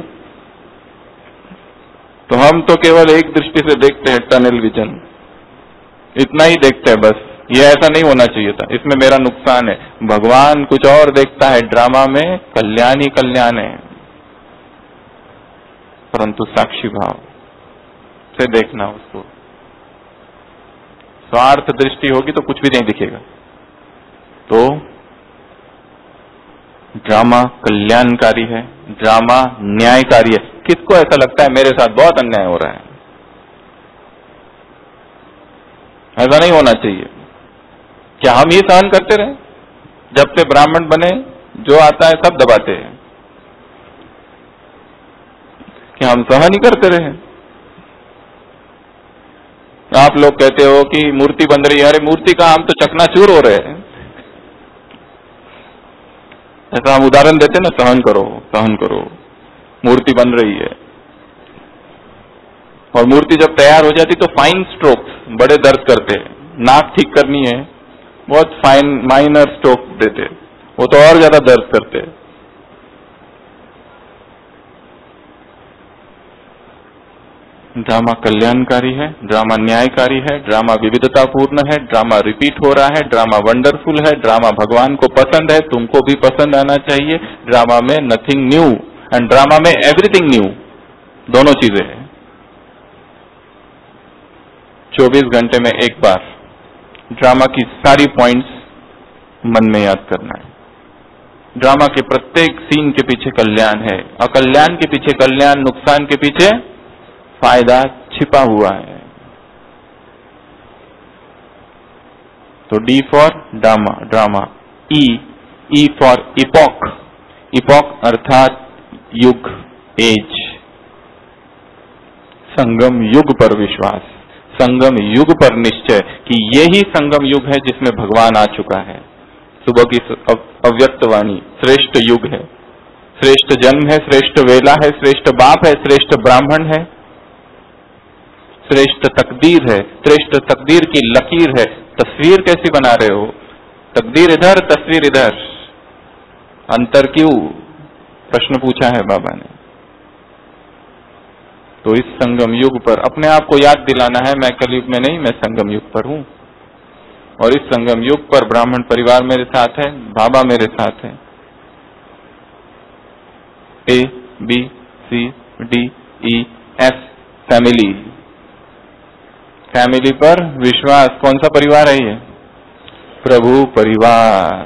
तो हम तो केवल एक दृष्टि से देखते हैं, टनल विजन, इतना ही देखते हैं बस। ये ऐसा नहीं होना चाहिए था, इसमें मेरा नुकसान है। भगवान कुछ और देखता है, ड्रामा में कल्याण ही कल्याण है, परंतु साक्षी भाव से देखना उसको। स्वार्थ दृष्टि होगी तो कुछ भी नहीं दिखेगा। तो ड्रामा कल्याणकारी है, ड्रामा न्यायकारी है। किसको ऐसा लगता है मेरे साथ बहुत अन्याय हो रहा है? ऐसा नहीं होना चाहिए। क्या हम ही सहन करते रहे? जब से ब्राह्मण बने जो आता है सब दबाते हैं। क्या हम सहन ही करते रहे? आप लोग कहते हो कि मूर्ति बन रही है, अरे मूर्ति का हम तो चकनाचूर हो रहे हैं। ऐसा हम उदाहरण देते ना, सहन करो, मूर्ति बन रही है। और मूर्ति जब तैयार हो जाती तो फाइन स्ट्रोक्स बड़े दर्द करते हैं। नाक ठीक करनी है, बहुत फाइन माइनर स्ट्रोक देते, वो तो और ज्यादा दर्द करते। ड्रामा कल्याणकारी है, ड्रामा न्यायकारी है, ड्रामा विविधतापूर्ण है, ड्रामा रिपीट हो रहा है, ड्रामा वंडरफुल है, ड्रामा भगवान को पसंद है, तुमको भी पसंद आना चाहिए। ड्रामा में नथिंग न्यू एंड ड्रामा में एवरीथिंग न्यू, दोनों चीजें हैं। 24 घंटे में एक बार ड्रामा की सारी पॉइंट्स मन में याद करना है। ड्रामा के प्रत्येक सीन के पीछे कल्याण है, अकल्याण के पीछे कल्याण, नुकसान के पीछे फायदा छिपा हुआ है। तो D for drama, E for epoch, epoch अर्थात युग, एज। संगम युग पर विश्वास, संगम युग पर निश्चय कि यही संगम युग है जिसमें भगवान आ चुका है। सुबह की अव्यक्त वाणी श्रेष्ठ युग है, श्रेष्ठ जन्म है, श्रेष्ठ वेला है, श्रेष्ठ बाप है, श्रेष्ठ ब्राह्मण है, श्रेष्ठ तकदीर है, श्रेष्ठ तकदीर की लकीर है। तस्वीर कैसी बना रहे हो? तकदीर इधर, तस्वीर इधर, अंतर क्यों? प्रश्न पूछा है बाबा ने। तो इस संगम युग पर अपने आप को याद दिलाना है, मैं कलयुग में नहीं, मैं संगम युग पर हूं। और इस संगम युग पर ब्राह्मण परिवार मेरे साथ है, बाबा मेरे साथ है। A, B, C, D, E, F family, family पर विश्वास। कौन सा परिवार है ये? प्रभु परिवार।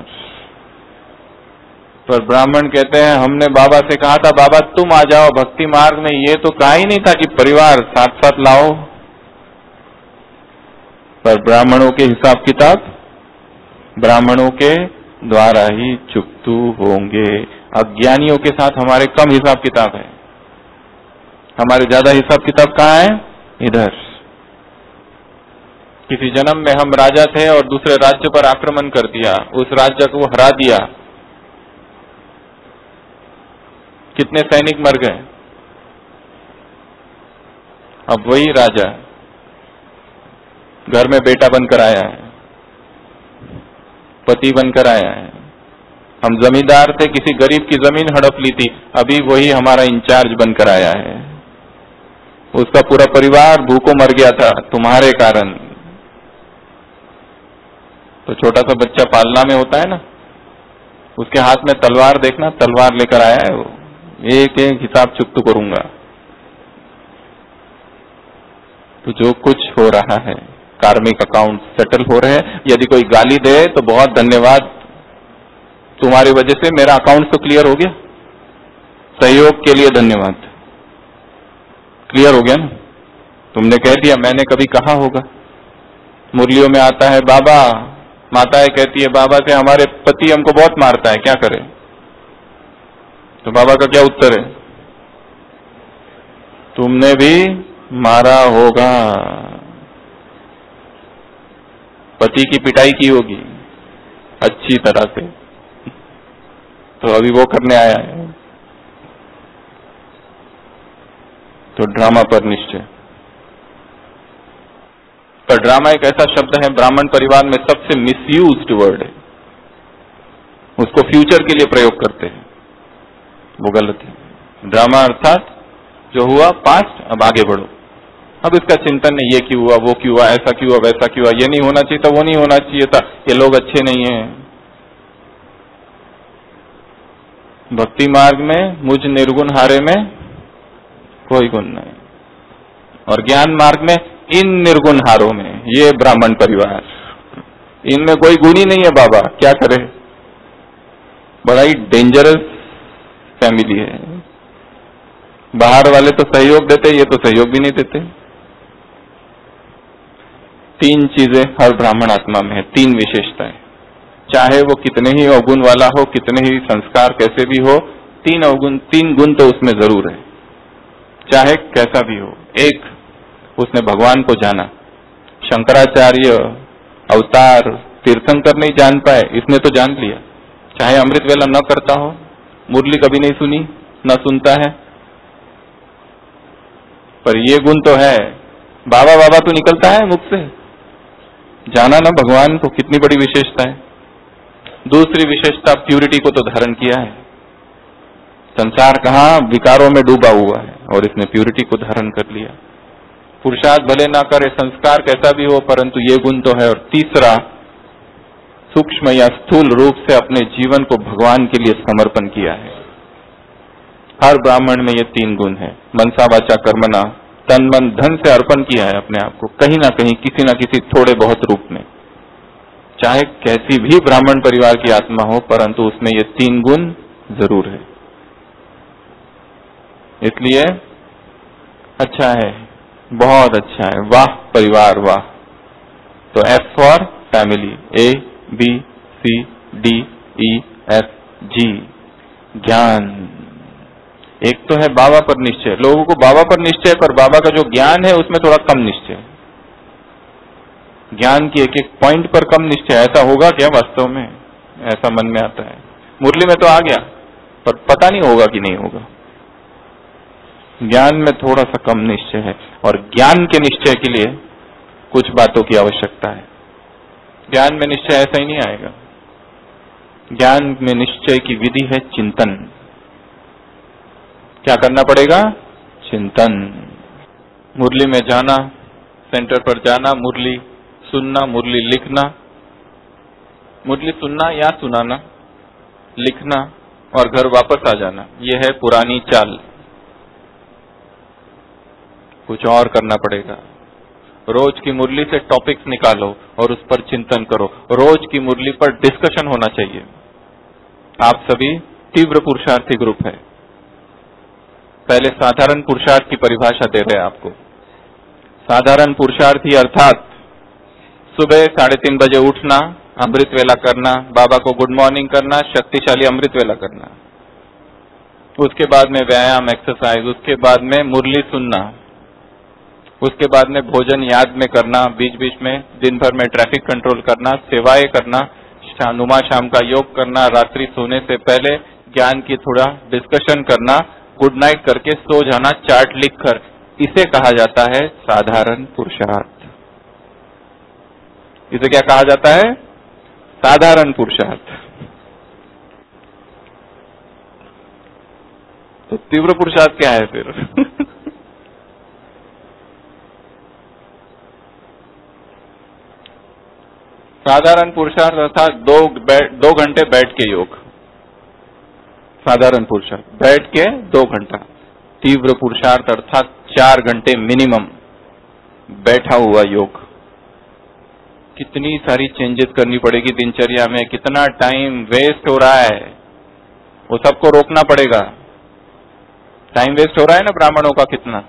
पर ब्राह्मण कहते हैं हमने बाबा से कहा था बाबा तुम आ जाओ भक्ति मार्ग में, ये तो कहा ही नहीं था कि परिवार साथ साथ लाओ। पर ब्राह्मणों के हिसाब किताब ब्राह्मणों के द्वारा ही चुकतू होंगे। अज्ञानियों के साथ हमारे कम हिसाब किताब है, हमारे ज्यादा हिसाब किताब कहाँ है? इधर। किसी जन्म में हम राजा थे और दूसरे राज्य पर आक्रमण कर दिया, उस राज्य को हरा दिया, कितने सैनिक मर गए। अब वही राजा घर में बेटा बनकर आया है, पति बनकर आया है। हम जमींदार थे, किसी गरीब की जमीन हड़प ली थी, अभी वही हमारा इंचार्ज बनकर आया है। उसका पूरा परिवार भूखों मर गया था तुम्हारे कारण। तो छोटा सा बच्चा पालना में होता है ना, उसके हाथ में तलवार देखना, तलवार लेकर आया है वो, एक एक हिसाब चुकतू करूंगा। तो जो कुछ हो रहा है कार्मिक अकाउंट सेटल हो रहे हैं। यदि कोई गाली दे तो बहुत धन्यवाद, तुम्हारी वजह से मेरा अकाउंट तो क्लियर हो गया, सहयोग के लिए धन्यवाद। क्लियर हो गया ना, तुमने कह दिया, मैंने कभी कहा होगा। मुरलियों में आता है बाबा, माताएं कहती है बाबा से हमारे पति हमको बहुत मारता है, क्या करें? तो बाबा का क्या उत्तर है? तुमने भी मारा होगा, पति की पिटाई की होगी अच्छी तरह से, तो अभी वो करने आया है। तो ड्रामा पर निश्चय। पर ड्रामा एक ऐसा शब्द है ब्राह्मण परिवार में सबसे मिसयूज्ड वर्ड है, उसको फ्यूचर के लिए प्रयोग करते हैं, वो गलत है। ड्रामा अर्थात जो हुआ पास्ट, अब आगे बढ़ो। अब इसका चिंतन नहीं, ये क्यों हुआ, वो क्यों हुआ, ऐसा क्यों हुआ, वैसा क्यों हुआ, ये नहीं होना चाहिए था, वो नहीं होना चाहिए था, ये लोग अच्छे नहीं हैं। भक्ति मार्ग में मुझ निर्गुण हारे में कोई गुण नहीं, और ज्ञान मार्ग में इन निर्गुण हारों में, ये ब्राह्मण परिवार, इनमें कोई गुण ही नहीं है। बाबा क्या करे, बड़ा ही डेंजरस फैमिली है। बाहर वाले तो सहयोग देते, ये तो सहयोग भी नहीं देते। तीन चीजें हर ब्राह्मण आत्मा में है, तीन विशेषताएं, चाहे वो कितने ही अवगुण वाला हो, कितने ही संस्कार कैसे भी हो, तीन गुण तो उसमें जरूर है, चाहे कैसा भी हो। एक, उसने भगवान को जाना। शंकराचार्य अवतार तीर्थंकर नहीं जान पाए, इसने तो जान लिया। चाहे अमृत वेला न करता हो, मुरली कभी नहीं सुनी, न सुनता है, पर ये गुण तो है। बाबा बाबा तो निकलता है मुख से, जाना ना भगवान को, कितनी बड़ी विशेषता है। दूसरी विशेषता, प्यूरिटी को तो धारण किया है। संसार कहाँ विकारों में डूबा हुआ है और इसने प्यूरिटी को धारण कर लिया। पुरुषार्थ भले ना करे, संस्कार कैसा भी हो, परंतु ये गुण तो है। और तीसरा, सूक्ष्म या स्थूल रूप से अपने जीवन को भगवान के लिए समर्पण किया है। हर ब्राह्मण में ये तीन गुण है। मनसा वाचा कर्मणा, तन मन धन से अर्पण किया है अपने आप को, कहीं ना कहीं किसी ना किसी थोड़े बहुत रूप में। चाहे कैसी भी ब्राह्मण परिवार की आत्मा हो, परंतु उसमें ये तीन गुण जरूर है। इसलिए अच्छा है, बहुत अच्छा है, वाह परिवार वाह। तो F for family, A, B, C, D, E, F, G, ज्ञान। एक तो है बाबा पर निश्चय, लोगों को बाबा पर निश्चय, पर बाबा का जो ज्ञान है उसमें थोड़ा कम निश्चय, ज्ञान की एक एक पॉइंट पर कम निश्चय। ऐसा होगा क्या वास्तव में? ऐसा मन में आता है। मुरली में तो आ गया, पर पता नहीं होगा कि नहीं होगा। ज्ञान में थोड़ा सा कम निश्चय है, और ज्ञान के निश्चय के लिए कुछ बातों की आवश्यकता है। ज्ञान में निश्चय ऐसा ही नहीं आएगा। ज्ञान में निश्चय की विधि है चिंतन। क्या करना पड़ेगा? चिंतन। मुरली में जाना, सेंटर पर जाना, मुरली सुनना, मुरली लिखना, मुरली सुनना या सुनाना, लिखना और घर वापस आ जाना, यह है पुरानी चाल। कुछ और करना पड़ेगा। रोज की मुरली से टॉपिक्स निकालो और उस पर चिंतन करो। रोज की मुरली पर डिस्कशन होना चाहिए। आप सभी तीव्र पुरुषार्थी ग्रुप है। पहले साधारण पुरुषार्थ की परिभाषा दे रहे हैं आपको। साधारण पुरुषार्थी अर्थात सुबह 3:30 बजे उठना, अमृत वेला करना, बाबा को गुड मॉर्निंग करना, शक्तिशाली अमृत वेला करना, उसके बाद में व्यायाम एक्सरसाइज, उसके बाद में मुरली सुनना, उसके बाद में भोजन याद में करना, बीच बीच में दिन भर में ट्रैफिक कंट्रोल करना, सेवाएं करना, नुमा शाम का योग करना, रात्रि सोने से पहले ज्ञान की थोड़ा डिस्कशन करना, गुड नाइट करके सो जाना चार्ट लिखकर। इसे कहा जाता है साधारण पुरुषार्थ। इसे क्या कहा जाता है? साधारण पुरुषार्थ। तो तीव्र पुरुषार्थ क्या है फिर? साधारण पुरुषार्थ अर्थात 2 घंटे बैठ के योग। साधारण पुरुषार्थ बैठ के 2 घंटा। तीव्र पुरुषार्थ अर्थात 4 घंटे मिनिमम बैठा हुआ योग। कितनी सारी चेंजेस करनी पड़ेगी दिनचर्या में, कितना टाइम वेस्ट हो रहा है, वो सबको रोकना पड़ेगा। टाइम वेस्ट हो रहा है ना ब्राह्मणों का कितना।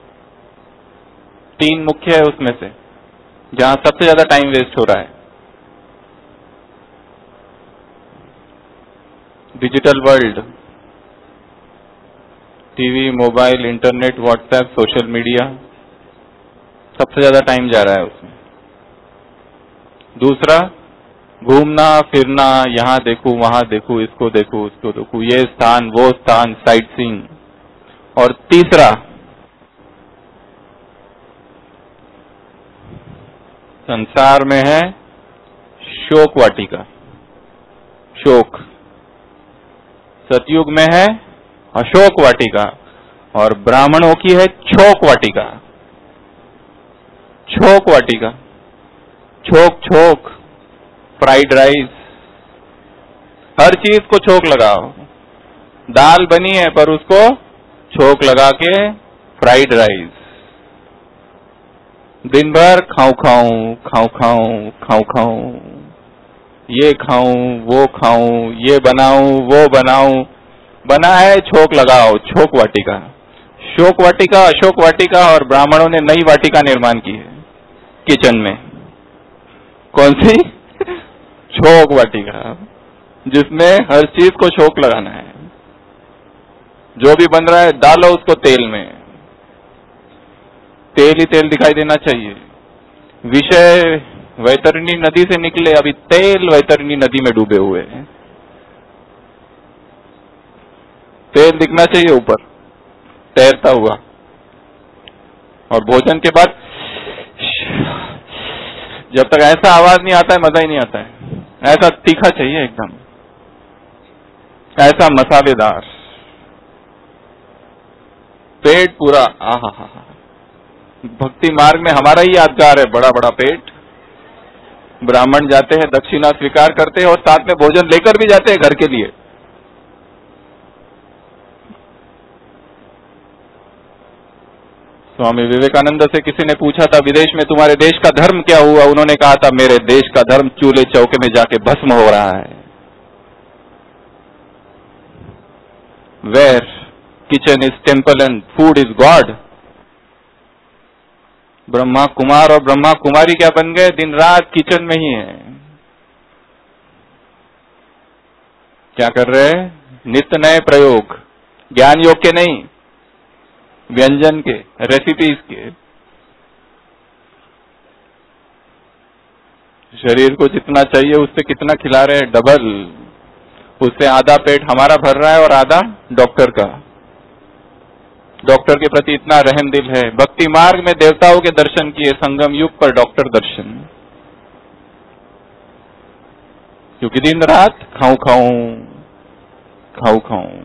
3 मुख्य है उसमें से जहां सबसे ज्यादा टाइम वेस्ट हो रहा है। Digital world, TV, mobile, internet, WhatsApp, social media, सबसे ज्यादा टाइम जा रहा है उसमें। दूसरा, घूमना फिरना, यहां देखूं वहां देखूं, इसको देखूं उसको देखूं, ये स्थान वो स्थान, साइट सीइंग। और तीसरा, संसार में है शोक वाटिका, शोक। सतयुग में है अशोक वाटिका और ब्राह्मणों की है छोक वाटिका। छोक वाटिका, छोक छोक, फ्राइड राइस, हर चीज को छोक लगाओ। दाल बनी है पर उसको छोक लगा के फ्राइड राइस। दिन भर खाऊं खाऊं खाऊं खाऊं खाऊं खाऊं, ये खाऊं वो खाऊं, ये बनाऊं वो बनाऊं, बना है छोक लगाओ, छोक वाटिका। शोक वाटिका, अशोक वाटिका और ब्राह्मणों ने नई वाटिका निर्माण की है किचन में। कौन सी? छोक वाटिका, जिसमें हर चीज को छोक लगाना है। जो भी बन रहा है डालो उसको तेल में, तेल ही तेल दिखाई देना चाहिए। विषय वैतरणी नदी से निकले, अभी तेल वैतरणी नदी में डूबे हुए हैं। तेल दिखना चाहिए ऊपर तैरता हुआ। और भोजन के बाद जब तक ऐसा आवाज नहीं आता है मजा ही नहीं आता है। ऐसा तीखा चाहिए एकदम, ऐसा मसालेदार, पेट पूरा। आहा हा हा। भक्ति मार्ग में हमारा ही यादगार है बड़ा बड़ा पेट। ब्राह्मण जाते हैं, दक्षिणा स्वीकार करते हैं और साथ में भोजन लेकर भी जाते हैं घर के लिए। स्वामी विवेकानंद से किसी ने पूछा था, विदेश में तुम्हारे देश का धर्म क्या हुआ? उन्होंने कहा था, मेरे देश का धर्म चूल्हे चौके में जाके भस्म हो रहा है। Where kitchen is temple and food is God. Brahma Kumar और ब्रह्मा कुमारी क्या बन गए? दिन रात किचन में ही है। क्या कर रहे हैं? नित्य नए प्रयोग। ज्ञान योग के नहीं, व्यंजन के, रेसिपीज के। शरीर को जितना चाहिए उससे कितना खिला रहे हैं? डबल। उससे आधा पेट हमारा भर रहा है और आधा डॉक्टर का। डॉक्टर के प्रति इतना रहम दिल है। भक्ति मार्ग में देवताओं के दर्शन किए, संगम युग पर डॉक्टर दर्शन। क्योंकि दिन रात खाऊं खाऊं खाऊं खाऊं।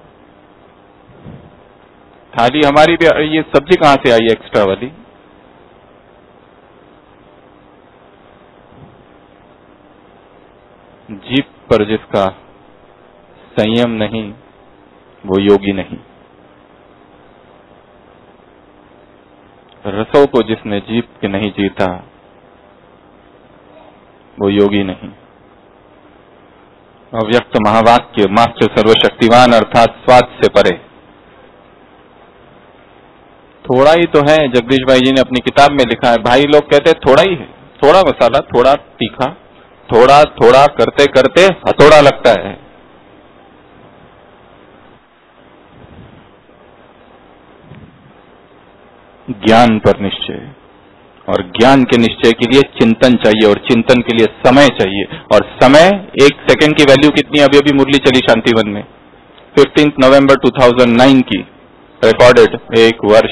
थाली हमारी भी, ये सब्जी कहां से आई एक्स्ट्रा वाली? जीभ पर जिसका संयम नहीं वो योगी नहीं। रसों को जिसने जीभ के नहीं जीता वो योगी नहीं। अव्यक्त महावाक्य मास्टर सर्वशक्तिवान अर्थात स्वाद से परे। थोड़ा ही तो है। जगदीश भाई जी ने अपनी किताब में लिखा है, भाई लोग कहते हैं थोड़ा ही है, थोड़ा मसाला, थोड़ा तीखा, थोड़ा थोड़ा करते करते हथौड़ा लगता है। ज्ञान पर निश्चय, और ज्ञान के निश्चय के लिए चिंतन चाहिए, और चिंतन के लिए समय चाहिए। और समय, एक सेकंड की वैल्यू कितनी? अभी अभी मुरली चली शांतिवन में, 15 नवंबर 2009 की रिकॉर्डेड, 1 वर्ष।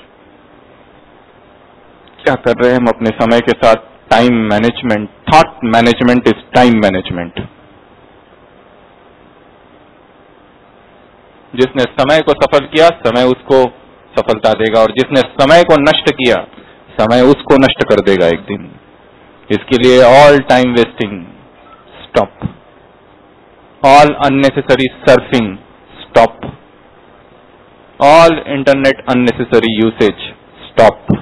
क्या कर रहे हैं हम अपने समय के साथ? Time management. Thought management is time management. जिसने समय को सफल किया, समय उसको सफलता देगा, और जिसने समय को नष्ट किया, समय उसको नष्ट कर देगा एक दिन। इसके लिए all time wasting stop, all unnecessary surfing stop, all internet unnecessary usage stop.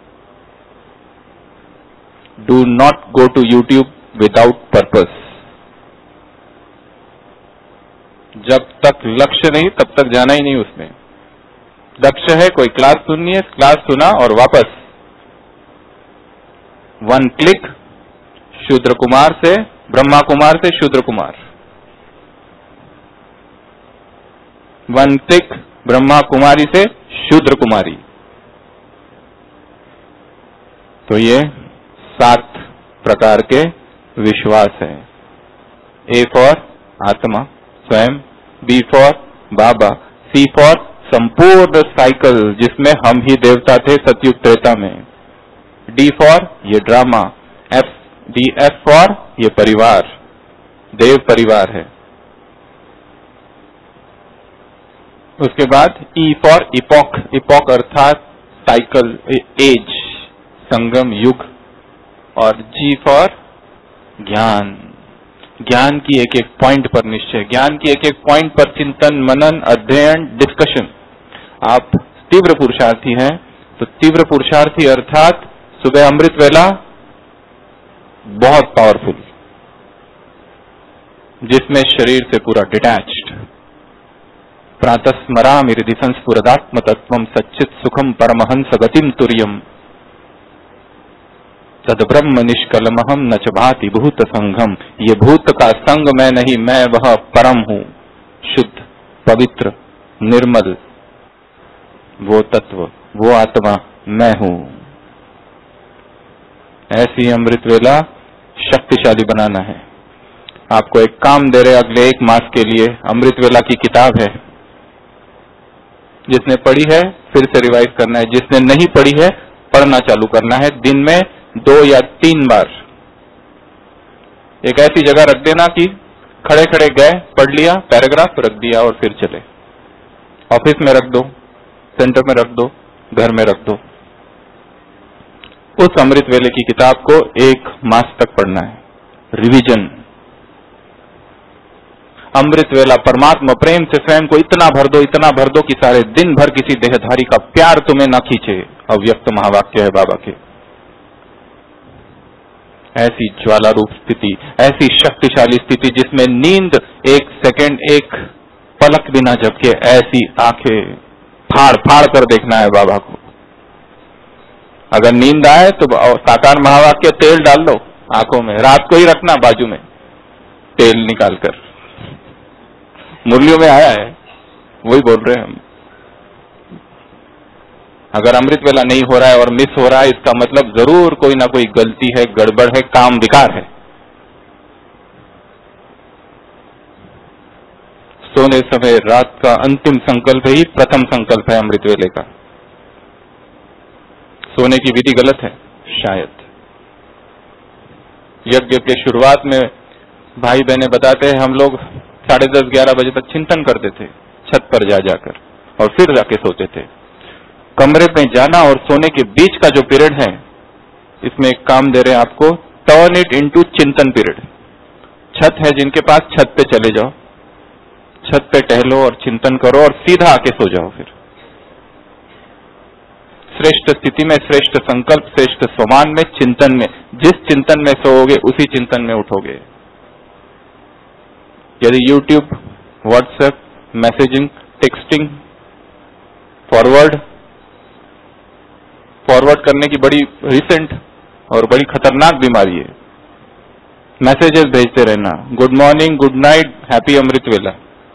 Do not go to YouTube without purpose. जब तक लक्ष्य नहीं तब तक जाना ही नहीं उसमें। लक्ष्य है कोई क्लास सुननी है, क्लास सुना और वापस। 1 क्लिक शूद्र कुमार से ब्रह्मा कुमार से शूद्र कुमार, 1 क्लिक ब्रह्मा कुमारी से शूद्र कुमारी। तो ये 7 प्रकार के विश्वास है। A फॉर आत्मा स्वयं, B फॉर बाबा, C फॉर संपूर्ण साइकिल जिसमें हम ही देवता थे सतयुग त्रेता में, D फॉर ये ड्रामा, F फॉर ये परिवार, देव परिवार है। उसके बाद E फॉर इपॉक, इपॉक अर्थात साइकिल, एज, संगम युग, और G फॉर ज्ञान, ज्ञान की एक एक पॉइंट पर निश्चय, ज्ञान की एक एक पॉइंट पर चिंतन, मनन, अध्ययन, डिस्कशन। आप तीव्र पुरुषार्थी हैं तो तीव्र पुरुषार्थी अर्थात सुबह अमृत वेला बहुत पावरफुल, जिसमें शरीर से पूरा डिटैच्ड। प्रातः स्मरामि हृदि संस्फुरदात्म तत्वम सच्चित सुखम परमहंस गतिम तुर्यम तद ब्रह्म निष्कलमहम न च भाति भूत संघम। ये भूत का संग मैं नहीं, मैं वह परम हूं, शुद्ध, पवित्र, निर्मल, वो तत्व, वो आत्मा मैं हूं। ऐसी अमृत वेला शक्तिशाली बनाना है। आपको एक काम दे रहे अगले 1 मास के लिए। अमृत वेला की किताब है, जिसने पढ़ी है फिर से रिवाइज करना है, जिसने नहीं पढ़ी है पढ़ना चालू करना है। दिन में 2 या 3 बार एक ऐसी जगह रख देना कि खड़े खड़े गए, पढ़ लिया, पैराग्राफ रख दिया और फिर चले। ऑफिस में रख दो, सेंटर में रख दो, घर में रख दो। उस अमृत वेले की किताब को 1 मास तक पढ़ना है। रिवीजन। अमृत वेला परमात्मा प्रेम से स्वयं को इतना भर दो, इतना भर दो कि सारे दिन भर किसी देहधारी का प्यार तुम्हें न खींचे। अव्यक्त महावाक्य है बाबा के। ऐसी ज्वाला रूप स्थिति, ऐसी शक्तिशाली स्थिति जिसमें नींद 1 सेकंड, 1 पलक भी ना झपके, ऐसी आंखें फाड़ फाड़ कर देखना है बाबा को। अगर नींद आए तो साकार महावाक्य तेल डाल लो आंखों में, रात को ही रखना बाजू में तेल निकालकर। मुरलियों में आया है, वही बोल रहे हैं हम। अगर अमृत वेला नहीं हो रहा है और मिस हो रहा है, इसका मतलब जरूर कोई ना कोई गलती है, गड़बड़ है, काम विकार है। सोने समय रात का अंतिम संकल्प ही प्रथम संकल्प है अमृत वेले का। सोने की विधि गलत है शायद। यज्ञ के शुरुआत में भाई बहने बताते हैं हम लोग 10:30-11 बजे तक चिंतन करते थे छत पर जाकर, और फिर जाके सोते थे। कमरे में जाना और सोने के बीच का जो पीरियड है, इसमें एक काम दे रहे हैं आपको, टर्न इट इनटू चिंतन पीरियड। छत है जिनके पास, छत पे चले जाओ, छत पे टहलो और चिंतन करो और सीधा आके सो जाओ। फिर श्रेष्ठ स्थिति में, श्रेष्ठ संकल्प, श्रेष्ठ स्वमान में, चिंतन में, जिस चिंतन में सोओगे उसी चिंतन में उठोगे। यदि YouTube, WhatsApp, messaging, texting, forward करने की बड़ी रिसेंट और बड़ी खतरनाक बीमारी है। मैसेजेस भेजते रहना, good morning, good night, happy अमृत वेला।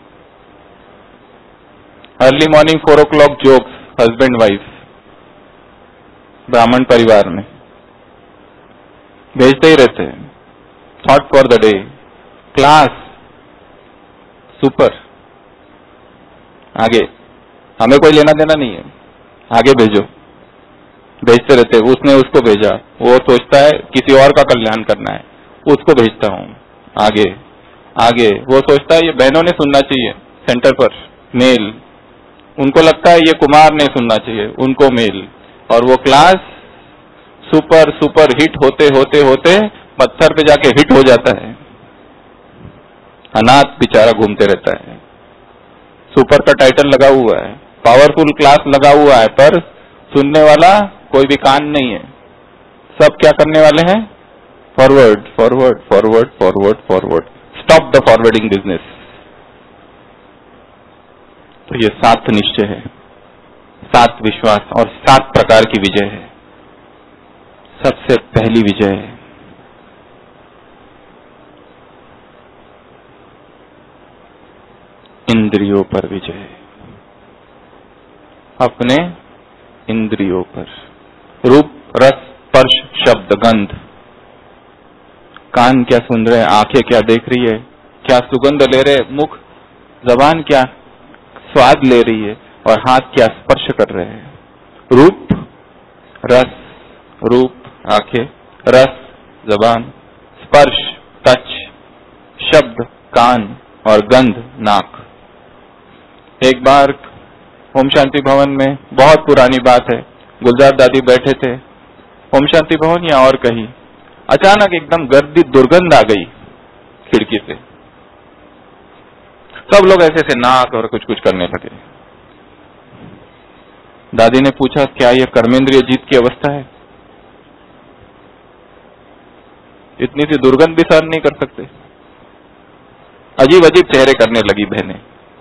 Early morning 4 o'clock jokes, husband wife, ब्राह्मण परिवार में भेजते ही रहते हैं। Thought for the day, class, super, आगे, हमें कोई लेना देना नहीं है, आगे भेजो। भेजते रहते, उसने उसको भेजा, वो सोचता है किसी और का कल्याण करना है, उसको भेजता हूं, आगे आगे। वो सोचता है ये बहनों ने सुनना चाहिए, सेंटर पर मेल, उनको लगता है ये कुमार ने सुनना चाहिए, उनको मेल। और वो क्लास सुपर सुपर हिट होते होते होते पत्थर पे जाके हिट हो जाता है। अनाथ बेचारा घूमते रहता है, सुपर का टाइटल लगा हुआ है, पावरफुल क्लास लगा हुआ है, पर सुनने वाला कोई भी कान नहीं है। सब क्या करने वाले हैं? Forward forward forward forward forward. Stop the forwarding business. तो ये 7 निश्चय है, 7 विश्वास और 7 प्रकार की विजय है। सबसे पहली विजय है इंद्रियों पर विजय। अपने इंद्रियों पर, रूप, रस, स्पर्श, शब्द, गंध। कान क्या सुन रहे हैं, आंखें क्या देख रही है, क्या सुगंध ले रहे, मुख, जबान क्या स्वाद ले रही है, और हाथ क्या स्पर्श कर रहे हैं। रूप, रस, रूप, आंखें, रस, जबान, स्पर्श, टच, शब्द, कान, और गंध, नाक। एक बार ओम शांति भवन में, बहुत पुरानी बात है, गुलजार दादी बैठे थे ओम शांति भवन या और कहीं, अचानक एकदम गर्दी दुर्गंध आ गई खिड़की से। सब लोग ऐसे से नाक और कुछ कुछ करने लगे। दादी ने पूछा, क्या यह कर्मेंद्रिय जीत की अवस्था है? इतनी सी दुर्गंध भी सहन नहीं कर सकते? अजीब अजीब चेहरे करने लगी बहनें।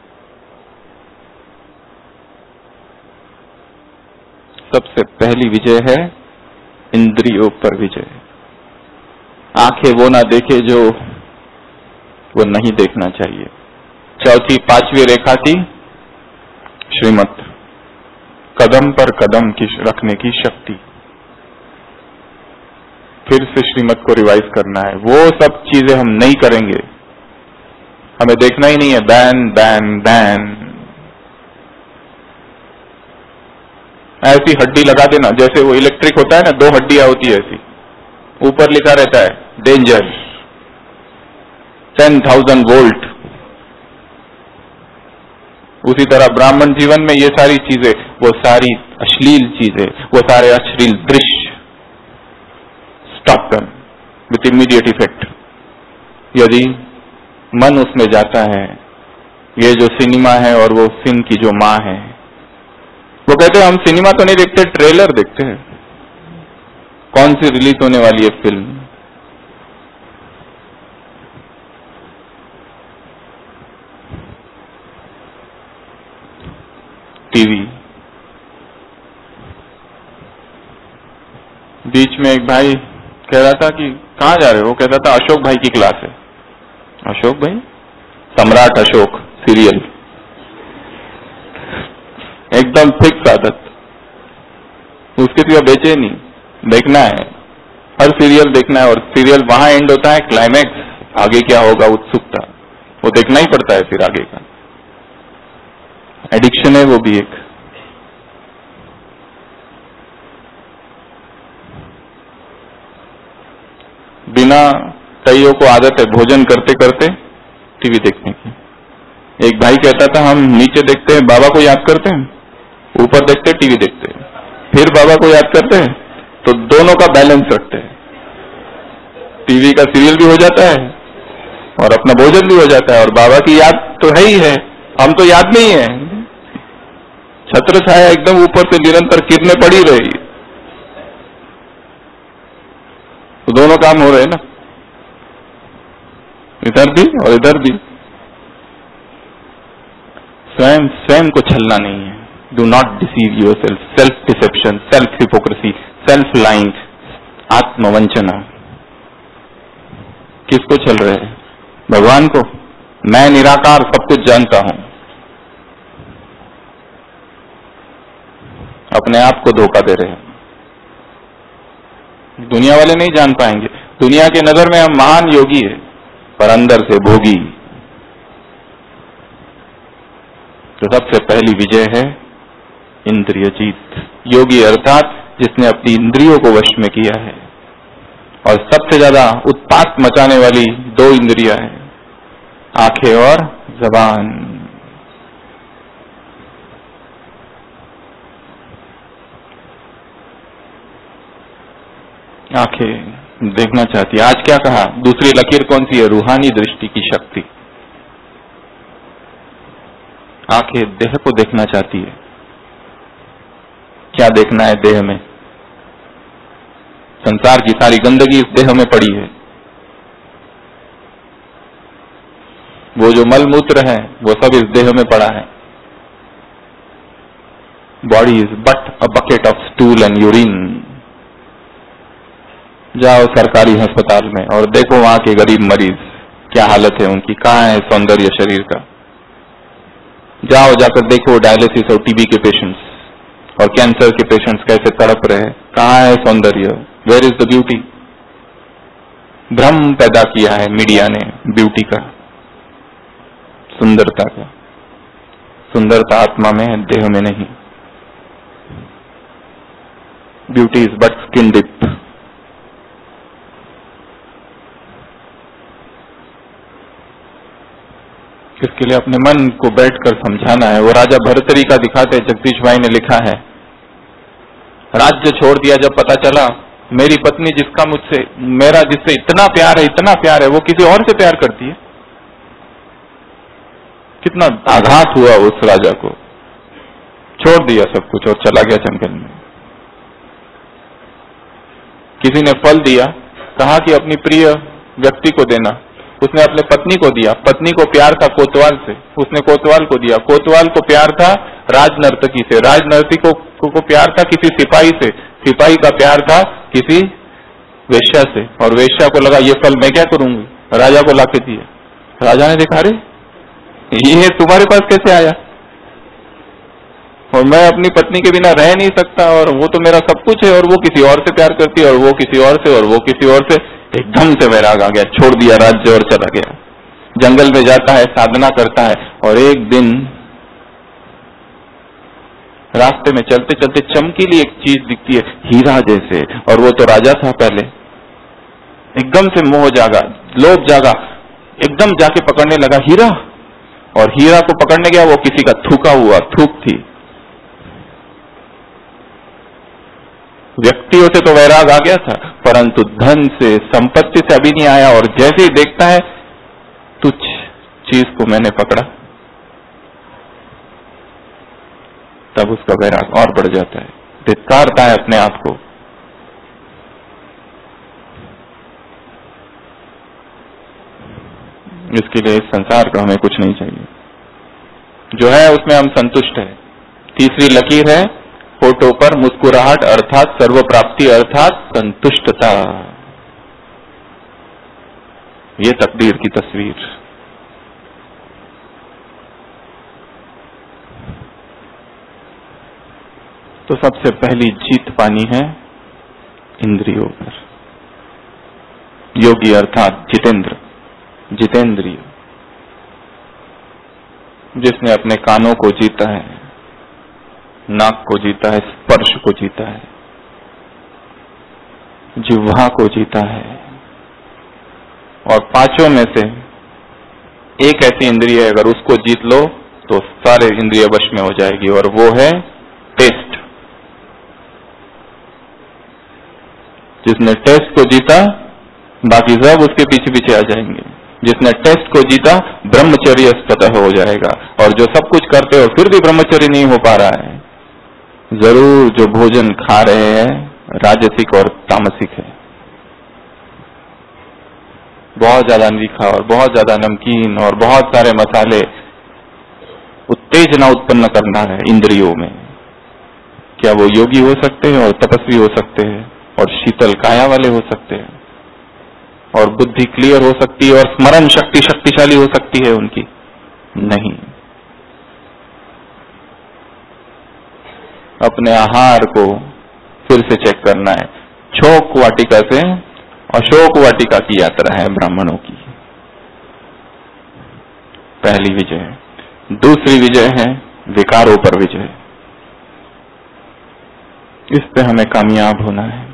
सबसे पहली विजय है इंद्रियों पर विजय। आंखें वो ना देखे जो वो नहीं देखना चाहिए। चौथी, 5वीं रेखा थी श्रीमत, कदम पर कदम की रखने की शक्ति। फिर से श्रीमत को रिवाइज करना है। वो सब चीजें हम नहीं करेंगे, हमें देखना ही नहीं है। Ban ban ban. ऐसी हड्डी लगा देना जैसे वो इलेक्ट्रिक होता है ना, 2 हड्डियां होती है ऐसी, ऊपर लिखा रहता है डेंजर 10,000 वोल्ट। उसी तरह ब्राह्मण जीवन में ये सारी चीजें, वो सारी अश्लील चीजें, वो सारे अश्लील दृश्य, stop them with immediate effect. यदि मन उसमें जाता है, ये जो सिनेमा है और वो सिन की जो माँ है, वो कहते हैं हम सिनेमा तो नहीं देखते, ट्रेलर देखते हैं, कौन सी रिलीज होने वाली है फिल्म। टीवी। बीच में एक भाई कह रहा था कि कहाँ जा रहे हो? वो कहता था अशोक भाई की क्लास है। अशोक भाई? सम्राट अशोक सीरियल। एकदम फिक्स आदत, उसके सिवा बेचे नहीं, देखना है, हर सीरियल देखना है, और सीरियल वहां एंड होता है, क्लाइमैक्स, आगे क्या होगा उत्सुकता, वो देखना ही पड़ता है फिर आगे का। एडिक्शन है वो भी एक। बिना, कईयों को आदत है भोजन करते करते टीवी देखने की। एक भाई कहता था हम नीचे देखते हैं बाबा को याद करते हैं, ऊपर देखते हैं टीवी देखते हैं, फिर बाबा को याद करते हैं, तो दोनों का बैलेंस रखते हैं। टीवी का सीरियल भी हो जाता है और अपना भोजन भी हो जाता है, और बाबा की याद तो है ही है, हम तो याद नहीं है। छत्र छाया एकदम ऊपर से निरंतर किरणें पड़ी रही, तो दोनों काम हो रहे हैं ना, इधर भी और इधर भी। स्वयं स्वयं को छलना नहीं है। Do not deceive yourself, self deception, self hypocrisy, self lying, आत्मवंचना। किसको छल रहे हैं? भगवान को। मैं निराकार सब कुछ जानता हूं, अपने आप को धोखा दे रहे हैं। दुनिया वाले नहीं जान पाएंगे, दुनिया के नजर में हम महान योगी है, पर अंदर से भोगी। तो सबसे पहली विजय है इंद्रिय जीत। योगी अर्थात जिसने अपनी इंद्रियों को वश में किया है, और सबसे ज्यादा उत्पात मचाने वाली दो इंद्रियां हैं, आंखें और जबान। आंखें देखना चाहती है। आज क्या कहा? दूसरी लकीर कौन सी है? रूहानी दृष्टि की शक्ति। आंखें देह को देखना चाहती है। क्या देखना है देह में? संसार की सारी गंदगी इस देह में पड़ी है। वो जो मल मूत्र है वो सब इस देह में पड़ा है। Body is but a bucket of stool and urine. जाओ सरकारी अस्पताल में और देखो वहां के गरीब मरीज, क्या हालत है उनकी, कहाँ है सौंदर्य शरीर का। जाओ जाकर देखो डायलिसिस और टीबी के पेशेंट्स और कैंसर के पेशेंट्स कैसे तड़प रहे हैं, कहाँ है सौंदर्य, वेयर इज द ब्यूटी। भ्रम पैदा किया है मीडिया ने ब्यूटी का, सुंदरता का। सुंदरता आत्मा में है, देह में नहीं। Beauty is but skin deep. इसके लिए अपने मन को बैठकर समझाना है। वो राजा भर्तरी का दिखाते, जगदीश भाई ने लिखा है, राज्य छोड़ दिया जब पता चला मेरी पत्नी जिसका मुझसे, मेरा जिससे इतना प्यार है, वो किसी और से प्यार करती है। कितना आघात हुआ उस राजा को। छोड़ दिया सब कुछ और चला गया जंगल में। किसी ने फल दिया, कहा कि अपनी प्रिय व्यक्ति को देना, उसने अपने पत्नी को दिया। पत्नी को प्यार था कोतवाल से, उसने कोतवाल को दिया। कोतवाल को प्यार था राजनर्तकी से, राजनर्तकी को प्यार था किसी सिपाही से, सिपाही का प्यार था किसी वेश्या से, और वेश्या को लगा ये फल मैं क्या करूंगी, राजा को लाके दिया। राजा ने देखा, अरे ये तुम्हारे पास कैसे आया, और मैं अपनी पत्नी के बिना रह नहीं सकता, और वो तो मेरा सब कुछ है, और वो किसी और से प्यार करती है, और वो किसी और से, और वो किसी और से। एकदम से वैराग आ गया, छोड़ दिया राज्य और चला गया। जंगल में जाता है, साधना करता है, और एक दिन रास्ते में चलते चलते चमकीली एक चीज दिखती है, हीरा जैसे, और वो तो राजा था पहले। एकदम से मोह जागा, लोभ जागा, एकदम जाके पकड़ने लगा हीरा, और हीरा को पकड़ने गया, वो किसी का थूका हुआ थूक थी। व्यक्तियों से तो वैराग आ गया था, परंतु धन से, संपत्ति से अभी नहीं आया। और जैसे ही देखता है तुच्छ चीज को मैंने पकड़ा, तब उसका वैराग और बढ़ जाता है, धिक्कारता है अपने आप को। इसके लिए इस संसार का हमें कुछ नहीं चाहिए, जो है उसमें हम संतुष्ट है। तीसरी लकीर है होठों पर मुस्कुराहट अर्थात सर्व प्राप्ति अर्थात संतुष्टता। ये तकदीर की तस्वीर। तो सबसे पहली जीत पानी है इंद्रियों पर। योगी अर्थात जितेंद्र, जितेंद्रिय, जिसने अपने कानों को जीता है, नाक को जीता है, स्पर्श को जीता है, जिह्वा को जीता है, और पांचों में से एक ऐसी इंद्रिय है अगर उसको जीत लो तो सारे इंद्रिय वश में हो जाएगी, और वो है टेस्ट। जिसने टेस्ट को जीता बाकी सब उसके पीछे पीछे आ जाएंगे। जिसने टेस्ट को जीता ब्रह्मचर्य स्वतः हो जाएगा, और जो सब कुछ करते हो फिर भी ब्रह्मचर्य नहीं हो पा रहा है, जरूर जो भोजन खा रहे हैं राजसिक और तामसिक है। बहुत ज्यादा मीठा और बहुत ज्यादा नमकीन और बहुत सारे मसाले उत्तेजना उत्पन्न करना है इंद्रियों में। क्या वो योगी हो सकते हैं और तपस्वी हो सकते हैं और शीतल काया वाले हो सकते हैं और बुद्धि क्लियर हो सकती है और स्मरण शक्ति शक्तिशाली हो सकती है उनकी? नहीं। अपने आहार को फिर से चेक करना है। शोक वाटिका से अशोक वाटिका की यात्रा है ब्राह्मणों की। पहली विजय। दूसरी विजय है विकारों पर विजय। इस पे हमें कामयाब होना है।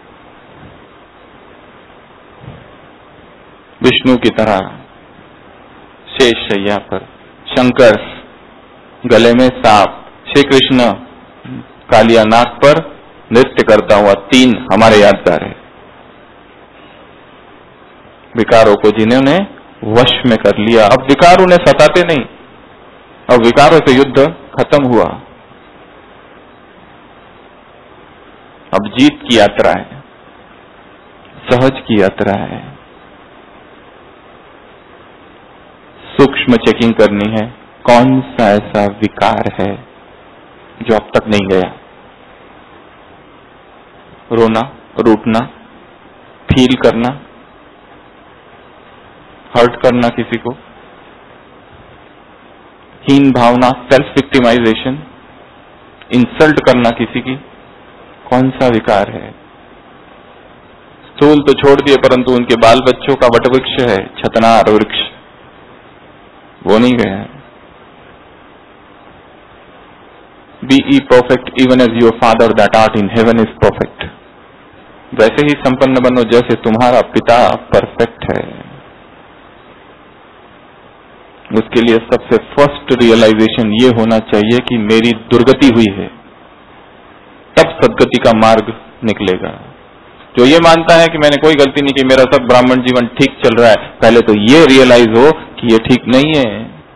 विष्णु की तरह शेष शैया पर, शंकर गले में सांप, श्री कृष्ण कालिया नाग पर नृत्य करता हुआ, तीन हमारे यादगार है। विकारों को जिन्होंने वश में कर लिया, अब विकार उन्हें सताते नहीं, अब विकारों से युद्ध खत्म हुआ। अब जीत की यात्रा है, सहज की यात्रा है। सूक्ष्म चेकिंग करनी है, कौन सा ऐसा विकार है जो अब तक नहीं गया। रोना, रूठना, फील करना, हर्ट करना किसी को, हीन भावना, सेल्फ विक्टिमाइजेशन, इंसल्ट करना किसी की, कौन सा विकार है। स्थूल तो छोड़ दिए, परंतु उनके बाल बच्चों का वटवृक्ष है, छतनार वृक्ष, वो नहीं गया। Be ye perfect even as your Father that art in heaven is perfect. वैसे ही संपन्न बनो जैसे तुम्हारा पिता परफेक्ट है। उसके लिए सबसे फर्स्ट रियलाइजेशन ये होना चाहिए कि मेरी दुर्गति हुई है, तब सद्गति का मार्ग निकलेगा। जो ये मानता है कि मैंने कोई गलती नहीं की, मेरा सब ब्राह्मण जीवन ठीक चल रहा है, पहले तो ये रियलाइज हो कि ये ठीक नहीं है।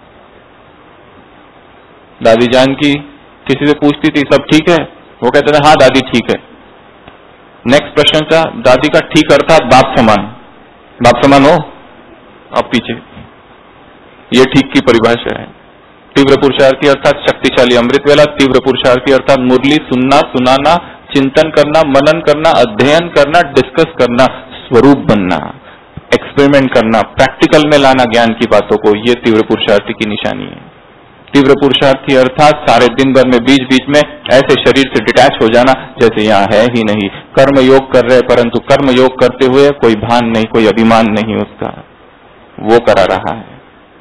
दादी जान की किसी से पूछती थी सब ठीक है, वो कहते थे हाँ दादी ठीक है। नेक्स्ट प्रश्न था, दादी का ठीक अर्थात बाप समान, बाप समान हो अब पीछे, ये ठीक की परिभाषा है। तीव्र पुरुषार्थी अर्थात शक्तिशाली अमृत वेला, तीव्र पुरुषार्थी अर्थात मुरली सुनना, सुनाना, चिंतन करना, मनन करना, अध्ययन करना, डिस्कस करना, स्वरूप बनना, एक्सपेरिमेंट करना, प्रैक्टिकल में लाना ज्ञान की बातों को, ये तीव्र पुरुषार्थी की निशानी है। तीव्र पुरुषार्थी अर्थात सारे दिन भर में बीच बीच में ऐसे शरीर से डिटैच हो जाना जैसे यहाँ है ही नहीं। कर्म योग कर रहे परंतु कर्म योग करते हुए कोई भान नहीं, कोई अभिमान नहीं उसका, वो करा रहा है।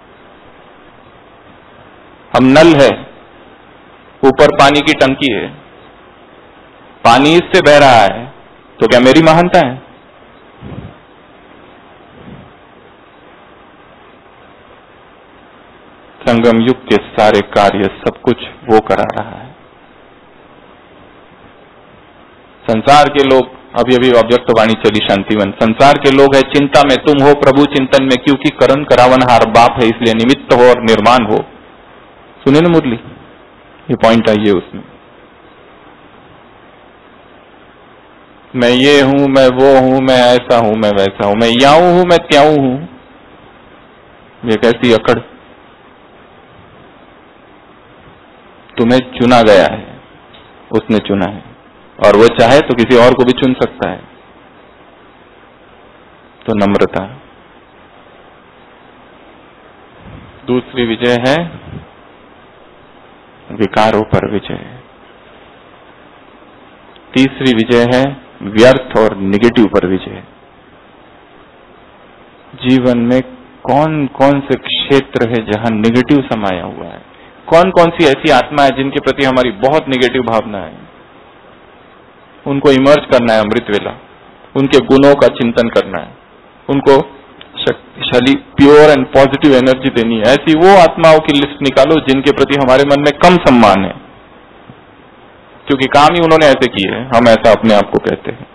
हम नल है, ऊपर पानी की टंकी है, पानी इससे बह रहा है, तो क्या मेरी महानता है? संगम युग के सारे कार्य सब कुछ वो करा रहा है। संसार के लोग, अभी अभी अव्यक्त वाणी चली शांतिवन, संसार के लोग है चिंता में, तुम हो प्रभु चिंतन में, क्योंकि करण करावनहार बाप है, इसलिए निमित्त हो और निर्माण हो। सुने ना मुरली, ये पॉइंट आई है उसमें। मैं ये हूं, मैं वो हूं, मैं ऐसा हूं, मैं वैसा हूं, मैं याऊ हूं, मैं त्याऊ हूं, ये कैसी अकड़। तुम्हें चुना गया है, उसने चुना है, और वो चाहे तो किसी और को भी चुन सकता है। तो नम्रता। दूसरी विजय है विकारों पर विजय। तीसरी विजय है व्यर्थ और निगेटिव पर विजय। जीवन में कौन कौन से क्षेत्र है जहां निगेटिव समाया हुआ है, कौन कौन सी ऐसी आत्मा है जिनके प्रति हमारी बहुत निगेटिव भावना है, उनको इमर्ज करना है अमृत वेला, उनके गुणों का चिंतन करना है, उनको शक्तिशाली प्योर एंड पॉजिटिव एनर्जी देनी है। ऐसी वो आत्माओं की लिस्ट निकालो जिनके प्रति हमारे मन में कम सम्मान है, क्योंकि काम ही उन्होंने ऐसे किए हैं, हम ऐसा अपने आप को कहते हैं।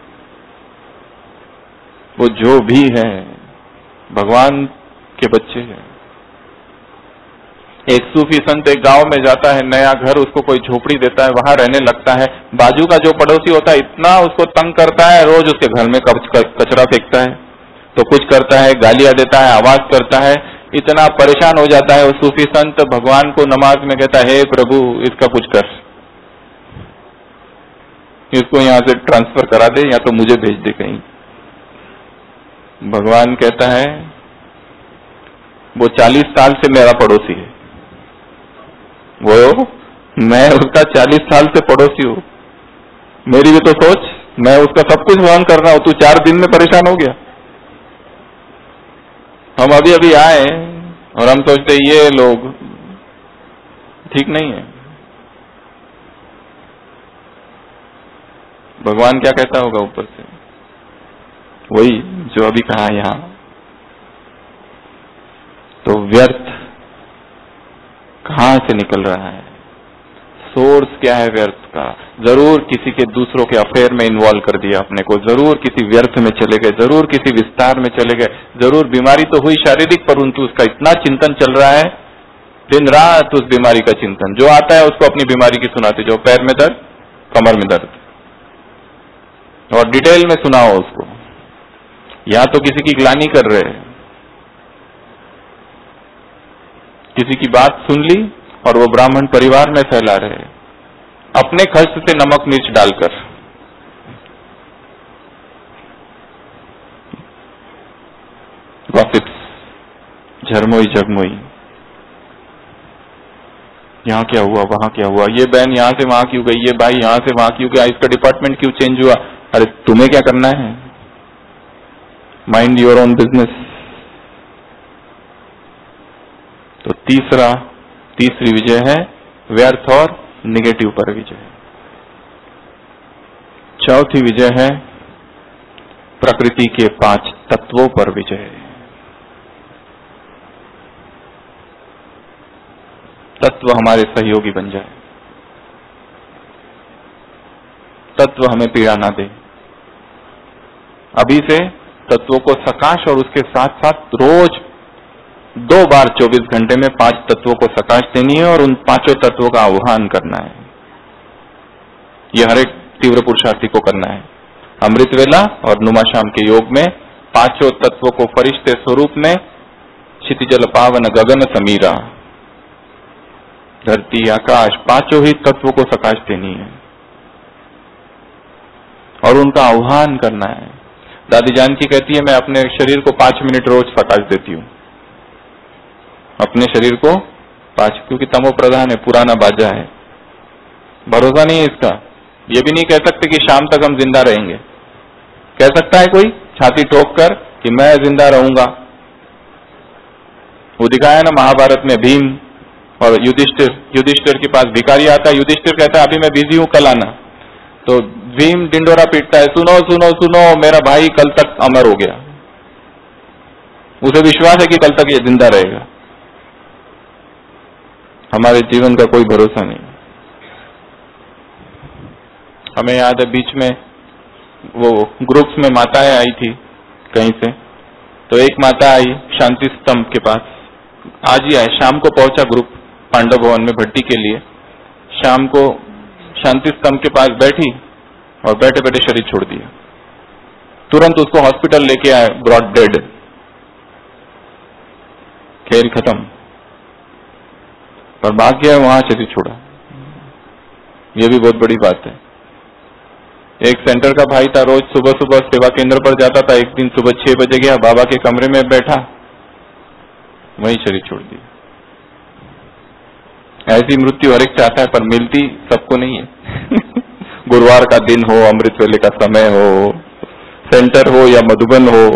वो जो भी है भगवान के बच्चे हैं। एक सूफी संत एक गांव में जाता है, नया घर उसको कोई झोपड़ी देता है, वहां रहने लगता है। बाजू का जो पड़ोसी होता है इतना उसको तंग करता है, रोज उसके घर में कचरा फेंकता है, तो कुछ करता है, गालियां देता है, आवाज करता है, इतना परेशान हो जाता है। वो सूफी संत भगवान को नमाज में कहता है, हे प्रभु इसका कुछ कर, इसको यहां से ट्रांसफर करा दे या तो मुझे भेज दे कहीं। भगवान कहता है वो 40 साल से मेरा पड़ोसी है, वो मैं उसका 40 साल से पड़ोसी हूं, मेरी भी तो सोच, मैं उसका सब कुछ वहन कर रहा हूं, तू 4 दिन में परेशान हो गया। हम अभी अभी आए और हम सोचते ये लोग ठीक नहीं है। भगवान क्या कहता होगा ऊपर से? वही जो अभी कहा यहां। तो व्यर्थ कहां से निकल रहा है, सोर्स क्या है व्यर्थ का? जरूर किसी के दूसरों के अफेयर में इन्वॉल्व कर दिया अपने को, जरूर किसी व्यर्थ में चले गए, जरूर किसी विस्तार में चले गए, जरूर बीमारी तो हुई शारीरिक, परंतु उसका इतना चिंतन चल रहा है दिन रात, उस बीमारी का चिंतन। जो आता है उसको अपनी बीमारी की सुनाते, जो पैर में दर्द, कमर में दर्द, और डिटेल में सुनाओ उसको। या तो किसी की ग्लानि कर रहे हैं, किसी की बात सुन ली और वो ब्राह्मण परिवार में फैला रहे, अपने खर्च से नमक मिर्च डालकर। गॉसिप्स, झरमोई झगमोई, यहां क्या हुआ, वहां क्या हुआ, ये बहन यहां से वहां क्यों गई, ये भाई यहां से वहां क्यों गया, इसका डिपार्टमेंट क्यों चेंज हुआ। अरे तुम्हें क्या करना है, माइंड योर ओन बिजनेस। तो तीसरी विजय है व्यर्थ और निगेटिव पर विजय। चौथी विजय है प्रकृति के 5 तत्वों पर विजय। तत्व हमारे सहयोगी बन जाए, तत्व हमें पीड़ा ना दे। अभी से तत्वों को सकाश और उसके साथ साथ रोज 2 बार 24 घंटे में 5 तत्वों को सकाश देनी है और उन 5 तत्वों का आह्वान करना है। यह हर एक तीव्र पुरुषार्थी को करना है। अमृत वेला और नुमा शाम के योग में 5 तत्वों को फरिश्ते स्वरूप में क्षितिजल पावन गगन समीरा, धरती आकाश 5 ही तत्वों को सकाश देनी है और उनका आह्वान करना है। दादी जानकी कहती है मैं अपने शरीर को 5 मिनट रोज सकाश देती हूँ, अपने शरीर को 5, क्योंकि तमो प्रधान है, पुराना बाजा है, भरोसा नहीं है इसका। ये भी नहीं कह सकते कि शाम तक हम जिंदा रहेंगे। कह सकता है कोई छाती ठोक कर कि मैं जिंदा रहूंगा? वो दिखाया ना महाभारत में भीम और युधिष्ठिर के पास भिखारी आता है, युधिष्ठिर कहता है अभी मैं बिजी हूं, कल आना। तो भीम डिंडोरा पीटता है, सुनो सुनो सुनो मेरा भाई कल तक अमर हो गया। उसे विश्वास है कि कल तक ये जिंदा रहेगा। हमारे जीवन का कोई भरोसा नहीं। हमें याद है बीच में वो ग्रुप्स में माताएं आई थी कहीं से, तो एक माता आई शांति स्तंभ के पास, आज ही आए, शाम को पहुंचा ग्रुप पांडव भवन में भट्टी के लिए। शाम को शांति स्तंभ के पास बैठी और बैठे बैठे शरीर छोड़ दिया। तुरंत उसको हॉस्पिटल लेके आए, ब्रॉड डेड, खेल खत्म। पर भाग्य है वहां शरीर छोड़ा, ये भी बहुत बड़ी बात है। एक सेंटर का भाई था, रोज सुबह सुबह सेवा केंद्र पर जाता था। एक दिन सुबह 6 बजे गया, बाबा के कमरे में बैठा, वहीं शरीर छोड़ दिया। ऐसी मृत्यु हर एक चाहता है पर मिलती सबको नहीं है। गुरुवार का दिन हो, अमृत वेले का समय हो, सेंटर हो या मधुबन हो।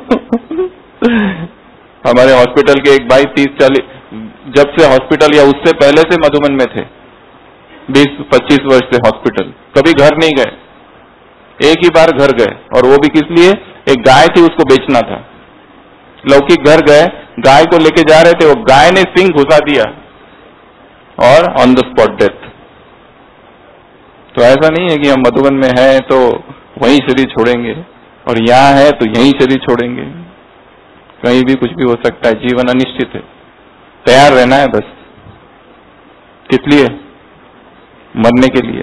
हमारे हॉस्पिटल के एक भाई 30-40 जब से हॉस्पिटल या उससे पहले से मधुबन में थे, 20-25 वर्ष से हॉस्पिटल, कभी घर नहीं गए। एक ही बार घर गए, और वो भी किस लिए? एक गाय थी, उसको बेचना था। लौकिक घर गए, गाय को लेके जा रहे थे, वो गाय ने सिंग घुसा दिया और ऑन द स्पॉट डेथ। तो ऐसा नहीं है कि हम मधुबन में हैं तो वहीं शरीर छोड़ेंगे, और यहाँ है तो यहीं शरीर छोड़ेंगे। कहीं भी कुछ भी हो सकता है, जीवन अनिश्चित है। तैयार रहना है बस। किस लिए? मरने के लिए।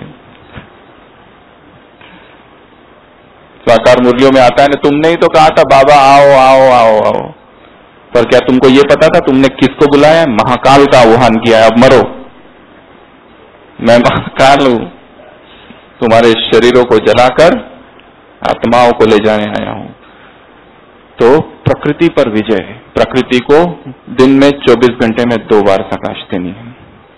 साकार मुरलियों में आता है ना, तुमने ही तो कहा था बाबा आओ आओ आओ आओ, पर क्या तुमको ये पता था तुमने किसको बुलाया है? महाकाल का आह्वान किया है, अब मरो। मैं महाकाल हूं, तुम्हारे शरीरों को जलाकर आत्माओं को ले जाने आया हूं। तो प्रकृति पर विजय है। प्रकृति को दिन में 24 घंटे में 2 बार प्रकाश देनी है।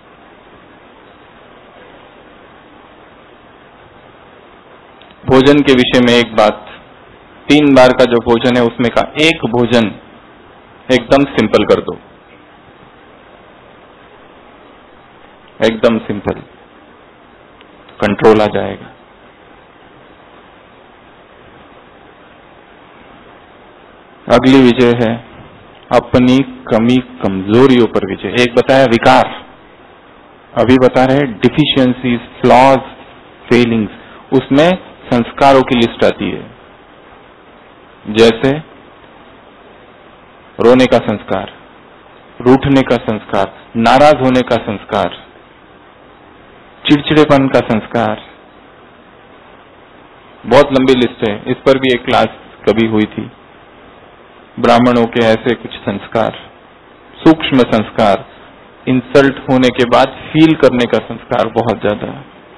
भोजन के विषय में एक बात, 3 बार का जो भोजन है उसमें का एक भोजन एकदम सिंपल कर दो, एकदम सिंपल, कंट्रोल आ जाएगा। अगली विजय है अपनी कमी कमजोरियों पर विजय। एक बताया विकार, अभी बता रहे डिफिशियंसीज, फ्लॉज, फेलिंग्स। उसमें संस्कारों की लिस्ट आती है, जैसे रोने का संस्कार, रूठने का संस्कार, नाराज होने का संस्कार, चिड़चिड़ेपन का संस्कार। बहुत लंबी लिस्ट है, इस पर भी एक क्लास कभी हुई थी। ब्राह्मणों के ऐसे कुछ संस्कार, सूक्ष्म संस्कार, इंसल्ट होने के बाद फील करने का संस्कार बहुत ज्यादा,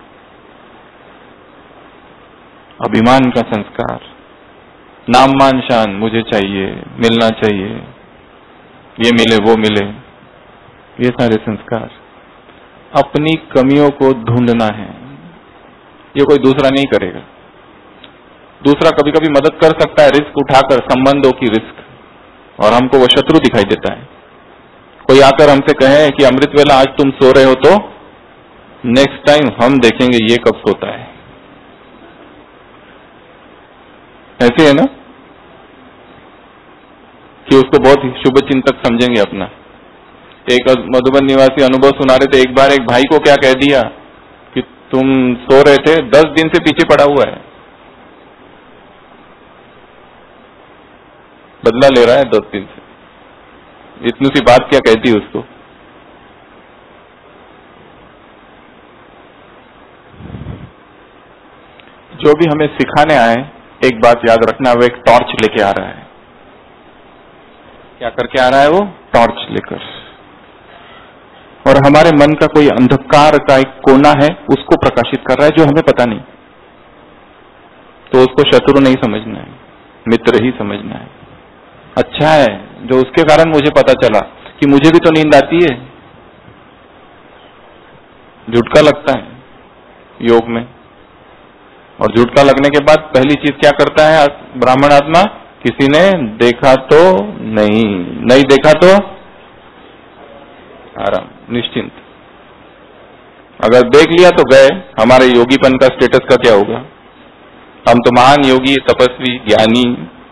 अभिमान का संस्कार, नाम मान शान, मुझे चाहिए, मिलना चाहिए, ये मिले वो मिले, ये सारे संस्कार। अपनी कमियों को ढूंढना है, ये कोई दूसरा नहीं करेगा। दूसरा कभी कभी मदद कर सकता है रिस्क उठाकर, संबंधों की रिस्क, और हमको वो शत्रु दिखाई देता है। कोई आकर हमसे कहे कि अमृत वेला आज तुम सो रहे हो, तो नेक्स्ट टाइम हम देखेंगे ये कब सोता है। ऐसे है ना कि उसको बहुत ही शुभ चिंतक समझेंगे अपना। एक मधुबन निवासी अनुभव सुना रहे थे, एक बार एक भाई को क्या कह दिया कि तुम सो रहे थे, 10 दिन से पीछे पड़ा हुआ है, बदला ले रहा है 10 दिन से। इतनी सी बात क्या कहती है उसको। जो भी हमें सिखाने आए, एक बात याद रखना, वो एक टॉर्च लेके आ रहा है। क्या करके आ रहा है वो? टॉर्च लेकर। और हमारे मन का कोई अंधकार का एक कोना है, उसको प्रकाशित कर रहा है, जो हमें पता नहीं। तो उसको शत्रु नहीं समझना है, मित्र ही समझना है। अच्छा है जो उसके कारण मुझे पता चला कि मुझे भी तो नींद आती है। झुटका लगता है योग में, और झुटका लगने के बाद पहली चीज क्या करता है ब्राह्मण आत्मा? किसी ने देखा तो नहीं, नहीं देखा तो आराम, निश्चिंत। अगर देख लिया तो गए, हमारे योगीपन का स्टेटस का क्या होगा? हम तो महान योगी, तपस्वी, ज्ञानी,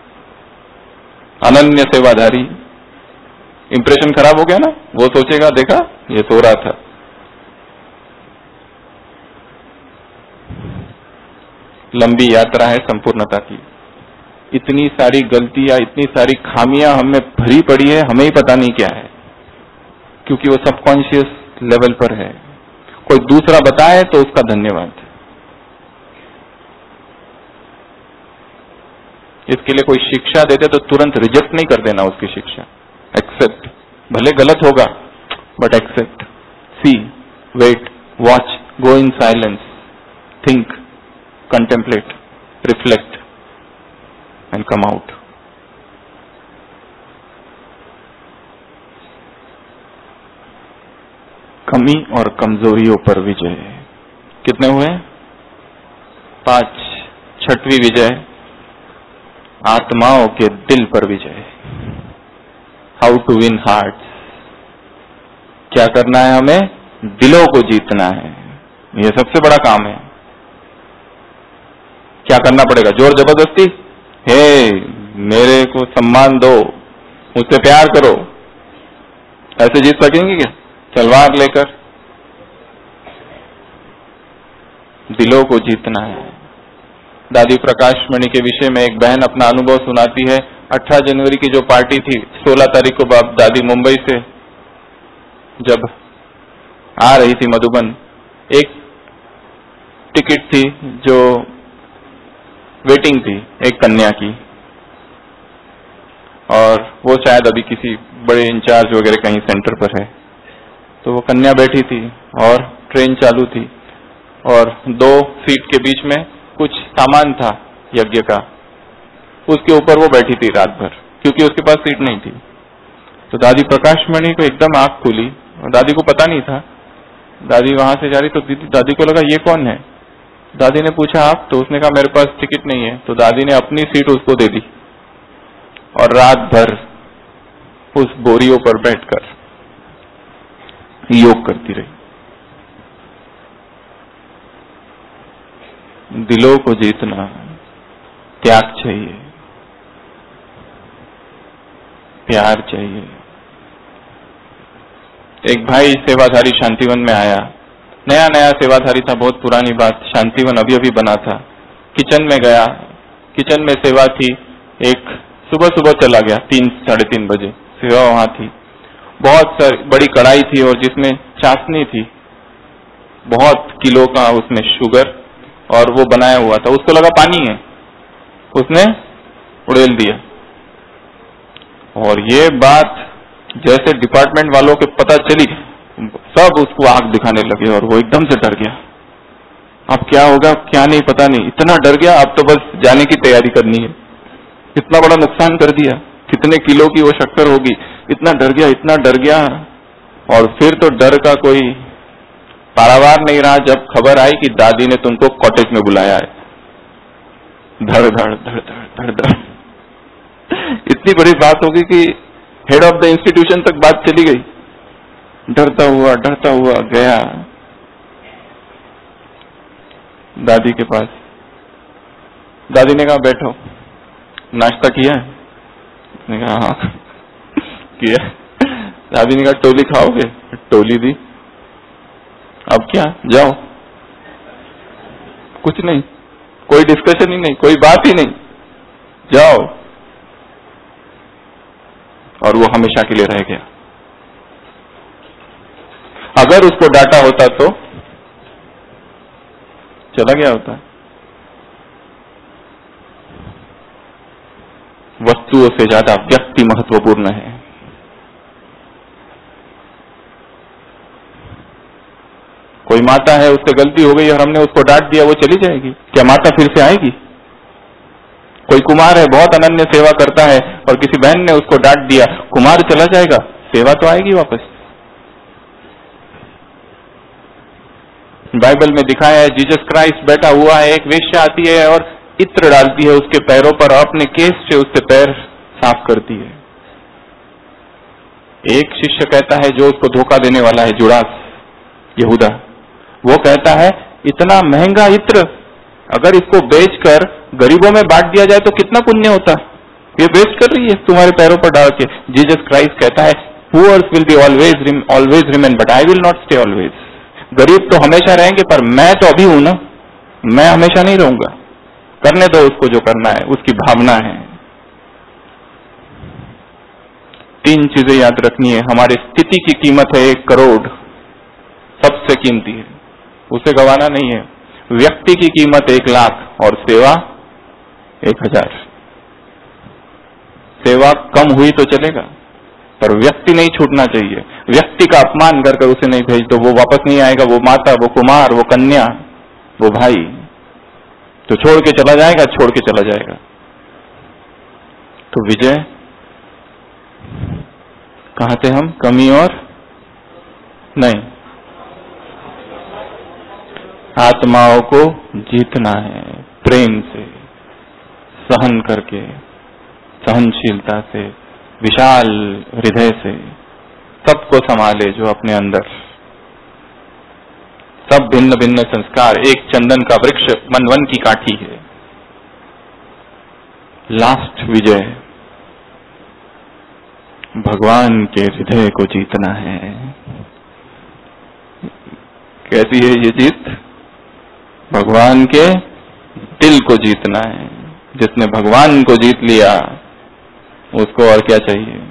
अनन्य सेवाधारी। इंप्रेशन खराब हो गया ना, वो सोचेगा देखा ये सो रहा था। लंबी यात्रा है संपूर्णता की। इतनी सारी गलतियां, इतनी सारी खामियां हमें भरी पड़ी है, हमें ही पता नहीं क्या है, क्योंकि वो सबकॉन्शियस लेवल पर है। कोई दूसरा बताए तो उसका धन्यवाद। इसके लिए कोई शिक्षा देते तो तुरंत रिजेक्ट नहीं कर देना उसकी शिक्षा, एक्सेप्ट। भले गलत होगा but accept, see, wait, watch, go in silence, think, contemplate, reflect and come out. कमी और कमजोरियों पर विजय। कितने हुए? 5 छठवीं विजय, आत्माओं के दिल पर विजय। How to win hearts. क्या करना है हमें? दिलों को जीतना है। यह सबसे बड़ा काम है। क्या करना पड़ेगा? जोर जबरदस्ती? हे, मेरे को सम्मान दो, मुझसे प्यार करो, ऐसे जीत सकेंगे क्या? तलवार लेकर? दिलों को जीतना है। दादी प्रकाशमणि के विषय में एक बहन अपना अनुभव सुनाती है। 18 जनवरी की जो पार्टी थी, 16 तारीख को दादी मुंबई से जब आ रही थी मधुबन, एक टिकट थी जो वेटिंग थी एक कन्या की, और वो शायद अभी किसी बड़े इंचार्ज वगैरह कहीं सेंटर पर है। तो वो कन्या बैठी थी और ट्रेन चालू थी, और 2 सीट के बीच में कुछ सामान था यज्ञ का, उसके ऊपर वो बैठी थी रात भर, क्योंकि उसके पास सीट नहीं थी। तो दादी प्रकाशमणि को एकदम आंख खुली, और दादी को पता नहीं था। दादी वहां से जा रही, तो दादी को लगा ये कौन है। दादी ने पूछा आप? तो उसने कहा मेरे पास टिकट नहीं है। तो दादी ने अपनी सीट उसको दे दी, और रात भर उस बोरियों पर बैठकर योग करती रही। दिलों को जीतना, त्याग चाहिए, प्यार चाहिए। एक भाई सेवाधारी शांतिवन में आया, नया नया सेवाधारी था, बहुत पुरानी बात, शांतिवन अभी अभी बना था। किचन में गया, किचन में सेवा थी। एक सुबह सुबह चला गया, 3 साढ़े 3 बजे सेवा वहां थी। बहुत सारी बड़ी कढ़ाई थी, और जिसमें चाशनी थी, बहुत किलो का उसमें शुगर, और वो बनाया हुआ था। उसको लगा पानी है, उसने उड़ेल दिया। और ये बात जैसे डिपार्टमेंट वालों के पता चली, सब उसको आंख दिखाने लगे, और वो एकदम से डर गया। अब क्या होगा क्या नहीं पता नहीं, इतना डर गया। अब तो बस जाने की तैयारी करनी है। इतना बड़ा नुकसान कर दिया, कितने किलो की वो शक्कर होगी। इतना डर गया, इतना डर गया। और फिर तो डर का कोई पारावार नहीं रहा जब खबर आई कि दादी ने तुमको कॉटेज में बुलाया है। धड़ धड़ धड़ धड़ धड़ धड़, इतनी बड़ी बात होगी कि हेड ऑफ द इंस्टीट्यूशन तक बात चली गई। डरता हुआ गया दादी के पास। दादी ने कहा बैठो, नाश्ता किया है? उसने कहा हाँ किया। दादी ने कहा टोली खाओगे? टोली दी। अब क्या, जाओ। कुछ नहीं, कोई डिस्कशन ही नहीं, कोई बात ही नहीं, जाओ। और वो हमेशा के लिए रह गया। अगर उसको डांटा होता तो चला गया होता। वस्तुओं से ज्यादा व्यक्ति महत्वपूर्ण है। कोई माता है, उससे गलती हो गई और हमने उसको डांट दिया, वो चली जाएगी क्या? माता फिर से आएगी? कोई कुमार है, बहुत अनन्य सेवा करता है, और किसी बहन ने उसको डांट दिया, कुमार चला जाएगा? सेवा तो आएगी वापस। बाइबल में दिखाया है, जीसस क्राइस्ट बैठा हुआ है, एक वेश्या आती है और इत्र डालती है उसके पैरों पर, अपने केस से उससे पैर साफ करती है। एक शिष्य कहता है, जो उसको धोखा देने वाला है, जुड़ास यहूदा, वो कहता है इतना महंगा इत्र अगर इसको बेचकर गरीबों में बांट दिया जाए तो कितना पुण्य होता। ये वेस्ट कर रही है तुम्हारे पैरों पर डाल के। जीसस क्राइस्ट कहता है, poors will be always remain but I will not stay always. गरीब तो हमेशा रहेंगे, पर मैं तो अभी हूं ना, मैं हमेशा नहीं रहूंगा। करने दो उसको जो करना है, उसकी भावना है। 3 चीजें याद रखनी है। हमारी स्थिति की कीमत है 1 करोड़, सबसे कीमती है, उसे गंवाना नहीं है। व्यक्ति की कीमत 1 लाख, और सेवा 1000। सेवा कम हुई तो चलेगा, पर व्यक्ति नहीं छूटना चाहिए। व्यक्ति का अपमान कर उसे नहीं भेज दो, वो वापस नहीं आएगा। वो माता, वो कुमार, वो कन्या, वो भाई तो छोड़ के चला जाएगा, छोड़ के चला जाएगा। तो विजय कहां थे हम? कमी और नहीं, आत्माओं को जीतना है। प्रेम से, सहन करके, सहनशीलता से, विशाल हृदय से सबको संभाले जो अपने अंदर सब भिन्न भिन्न संस्कार, एक चंदन का वृक्ष मन की काठी है। लास्ट विजय भगवान के हृदय को जीतना है। कैसी है ये जीत? भगवान के दिल को जीतना है। जिसने भगवान को जीत लिया उसको और क्या चाहिए?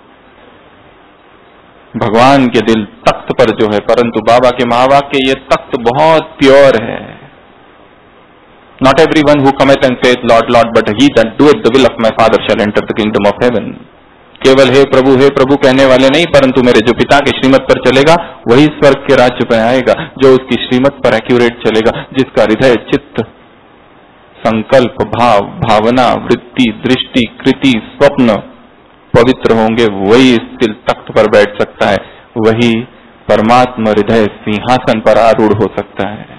भगवान के दिल तख्त पर जो है, परंतु बाबा के महावाक्य ये तख्त बहुत प्योर है। Not everyone who cometh and saith Lord, Lord, but he that doeth the will of my Father shall enter the kingdom of heaven. केवल हे प्रभु कहने वाले नहीं, परंतु मेरे जो पिता के श्रीमत पर चलेगा वही स्वर्ग के राज्य पर आएगा। जो उसकी श्रीमत पर एक्यूरेट चलेगा, जिसका हृदय, चित्त, संकल्प, भाव, भावना, वृत्ति, दृष्टि, कृति, स्वप्न पवित्र होंगे, वही इस दिल तख्त पर बैठ सकता है। वही परमात्मा हृदय सिंहासन पर आरूढ़ हो सकता है।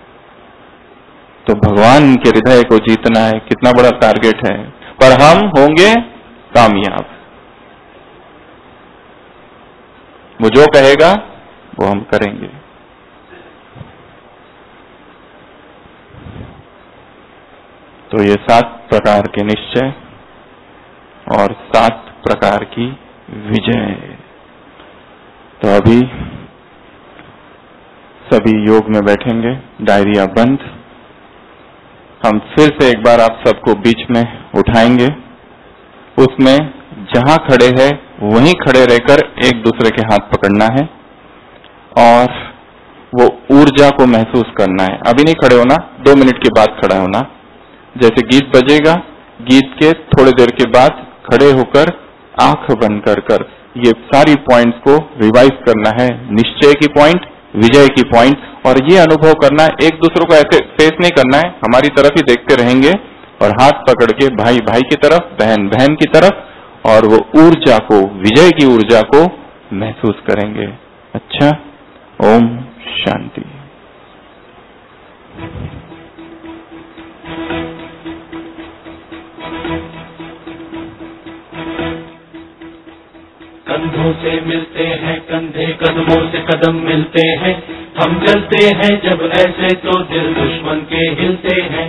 तो भगवान के हृदय को जीतना है, कितना बड़ा टारगेट है, पर हम होंगे कामयाब। वो जो कहेगा वो हम करेंगे। तो ये 7 प्रकार के निश्चय और 7 प्रकार की विजय। तो अभी सभी योग में बैठेंगे, डायरिया बंद। हम फिर से एक बार आप सबको बीच में उठाएंगे। उसमें जहां खड़े हैं वहीं खड़े रहकर एक दूसरे के हाथ पकड़ना है और वो ऊर्जा को महसूस करना है। अभी नहीं खड़े होना, 2 मिनट के बाद खड़ा होना। जैसे गीत बजेगा, गीत के थोड़ी देर के बाद खड़े होकर आंख बंद कर ये सारी पॉइंट्स को रिवाइज करना है। निश्चय की पॉइंट, विजय की पॉइंट, और ये अनुभव करना है। एक दूसरे को ऐसे फेस नहीं करना है, हमारी तरफ ही देखते रहेंगे और हाथ पकड़ के भाई भाई की तरफ, बहन बहन की तरफ, और वो ऊर्जा को, विजय की ऊर्जा को महसूस करेंगे। अच्छा, ओम शांति। कंधों से मिलते हैं कंधे, कदमों से कदम मिलते हैं। हम चलते हैं जब ऐसे तो दिल दुश्मन के हिलते हैं।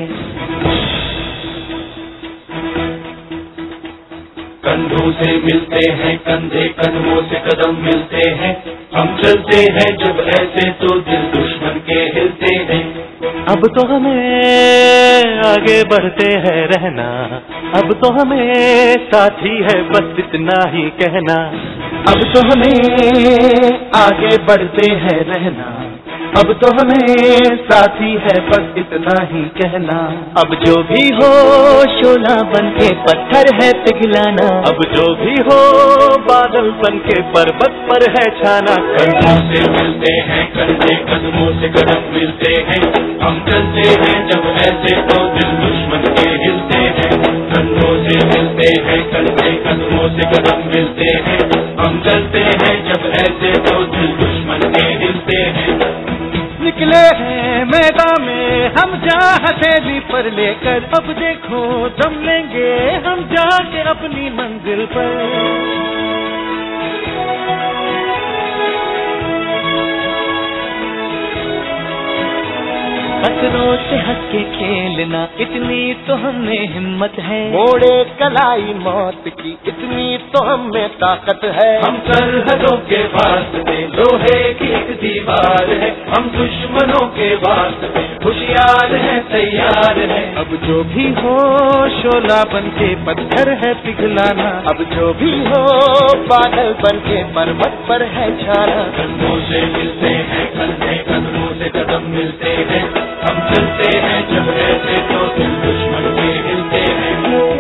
कंधों से मिलते हैं कंधे, कदमों से कदम मिलते हैं। हम चलते हैं जब ऐसे तो दिल दुश्मन के हिलते हैं। अब तो हमें आगे बढ़ते हैं रहना, अब तो हमें साथी है बस इतना ही कहना। अब तो हमें आगे बढ़ते हैं रहना, अब तो हमें साथी है बस इतना ही कहना। अब जो भी हो शोला बन के पत्थर है पिघलाना, अब जो भी हो बादल बन के पर्वत पर है छाना। कंधों से मिलते हैं कंधे, कदमों से कदम मिलते हैं। हम चलते हैं जब ऐसे तो दिल दुश्मन के हिलते हैं। कंधों से मिलते हैं कंधे, कदमों से कदम मिलते हैं। हम चलते हैं जब ऐसे तो दिल दुश्मन के हिलते हैं। निकले हैं मैदान में हम जहाँ हथेली पर लेकर, अब देखो दम लेंगे हम जाके अपनी मंजिल पर। पत्थरों से हंस के खेलना, इतनी तो हमें हिम्मत है। मोड़े कलाई मौत की, इतनी तो हमें ताकत है। हम सरहदों के वास्ते लोहे की एक दीवार है। हम दुश्मनों के वास्ते होशियार हैं, तैयार हैं। अब जो भी हो शोला बन के पत्थर है पिघलाना, अब जो भी हो बादल बन के पर्वत पर है छाना। कंधों से मिलते हैं कंधे, कदमों से कदम मिलते हैं। हम चलते हैं जब ऐसे तो दिल दुश्मन के हिलते हैं।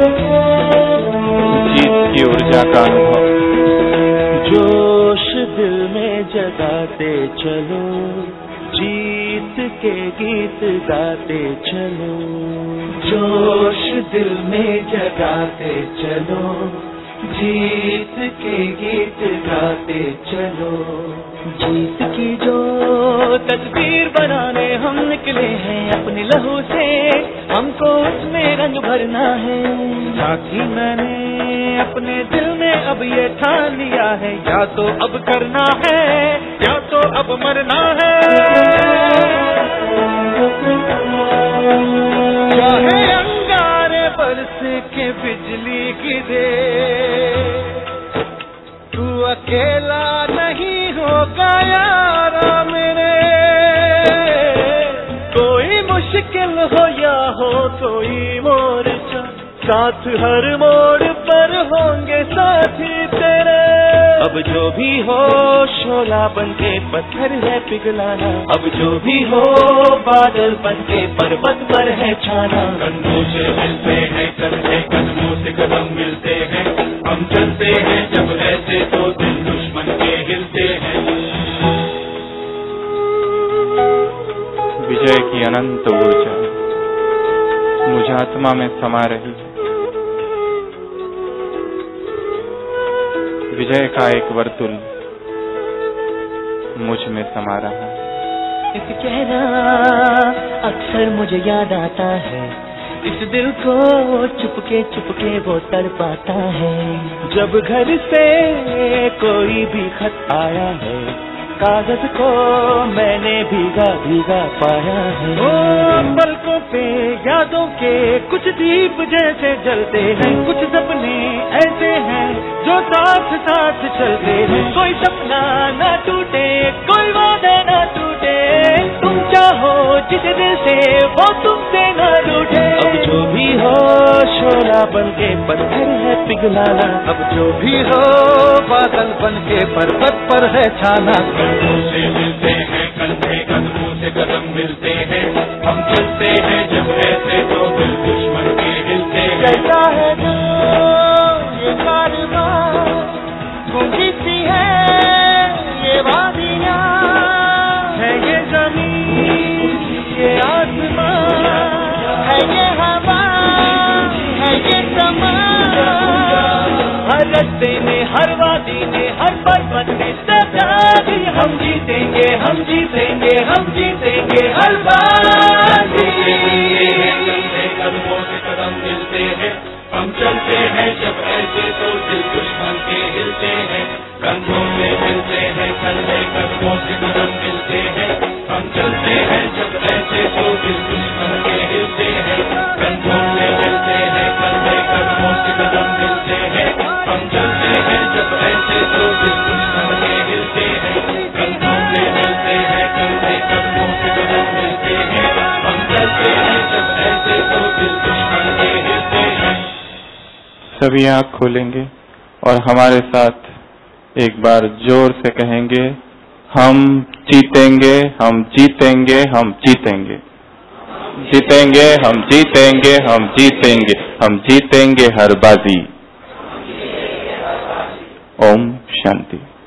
जीत की ऊर्जा का अनुभव, जोश दिल में जगाते चलो, जीत के गीत गाते चलो। जोश दिल में जगाते चलो, जीत के गीत गाते चलो। जीत की जो तस्वीर बनाने हम निकले हैं अपने लहू से, हमको उसमें रंग भरना है। साथी मैंने अपने दिल में अब ये ठान लिया है, या तो अब करना है या तो अब मरना है। चाहे अंगारे बरस के बिजली गिरे, तू अकेला नहीं होगा यारा मेरे। कोई मुश्किल हो या हो कोई मोर्चा, साथ हर मोड़ पर होंगे साथी तेरे। अब जो भी हो शोला बनके पत्थर है पिघलाना, अब जो भी हो बादल बनके पर्वत पर है छाना। कंधों से मिलते हैं कंधे, कदमों से कदम मिलते हैं, हम चलते हैं जब ऐसे तो दिल दुश्मन के हिलते हैं। विजय की अनंत ऊर्जा मुझ आत्मा में समा रही है। विजय का एक वर्तुल मुझ में समा रहा है। इस कहना अक्सर मुझे याद आता है, इस दिल को चुपके वो तड़पाता है। जब घर से कोई भी खत आया है, कागज को मैंने भीगा भीगा पाया है। ओ पलकों पे यादों के कुछ दीप जैसे जलते हैं, कुछ सपने ऐसे हैं जो साथ साथ चलते हैं। कोई सपना ना टूटे, कोई वादा ना टूटे, तुम चाहो जिस दिल से वो तुमसे ना रूठे। अब जो भी हो शोला बनके पत्थर है पिघलाना, अब जो भी हो बादल बनके पर्वत पर है छाना। कंधों से मिलते हैं कंधे, कदमों से कदम मिलते हैं, हम चलते हैं जब ऐसे तो दिल दुश्मन के हिलते हैं। कैसा है जो ये कारवां, गूंजी सी है ये वादियां, है ये जमीन ये आसमां, है ये हवा है ये समा। हर रस्ते में हर वादी में हर पर्वत में सजादी, हम जीतेंगे हम जीतेंगे हम जीतेंगे हर बार। कदमों से कदम मिलते हैं, हम चलते हैं जब ऐसे तो दिल दुश्मन के हिलते हैं। कंधों से मिलते हैं कंधे, कदमों से कदम मिलते हैं, हम चलते हैं जब ऐसे तो दिल दुश्मन के हिलते हैं। कंधों से मिलते हैं कंधे, कदमों से कदम मिलते हैं, हम चलते हैं जब ऐसे तो दिल दुश्मन के हिलते हैं। कंधों से मिलते हैं कंधे, कदमों से कदम मिलते हैं, हम चलते हैं जब ऐसे तो दिल दुश्मन के हिलते हैं। सभी आँख खोलेंगे और हमारे साथ एक बार जोर से कहेंगे, हम जीतेंगे हम जीतेंगे हम जीतेंगे, जीतेंगे हम जीतेंगे हम जीतेंगे, हम जीतेंगे हर बाजी। ओम शांति।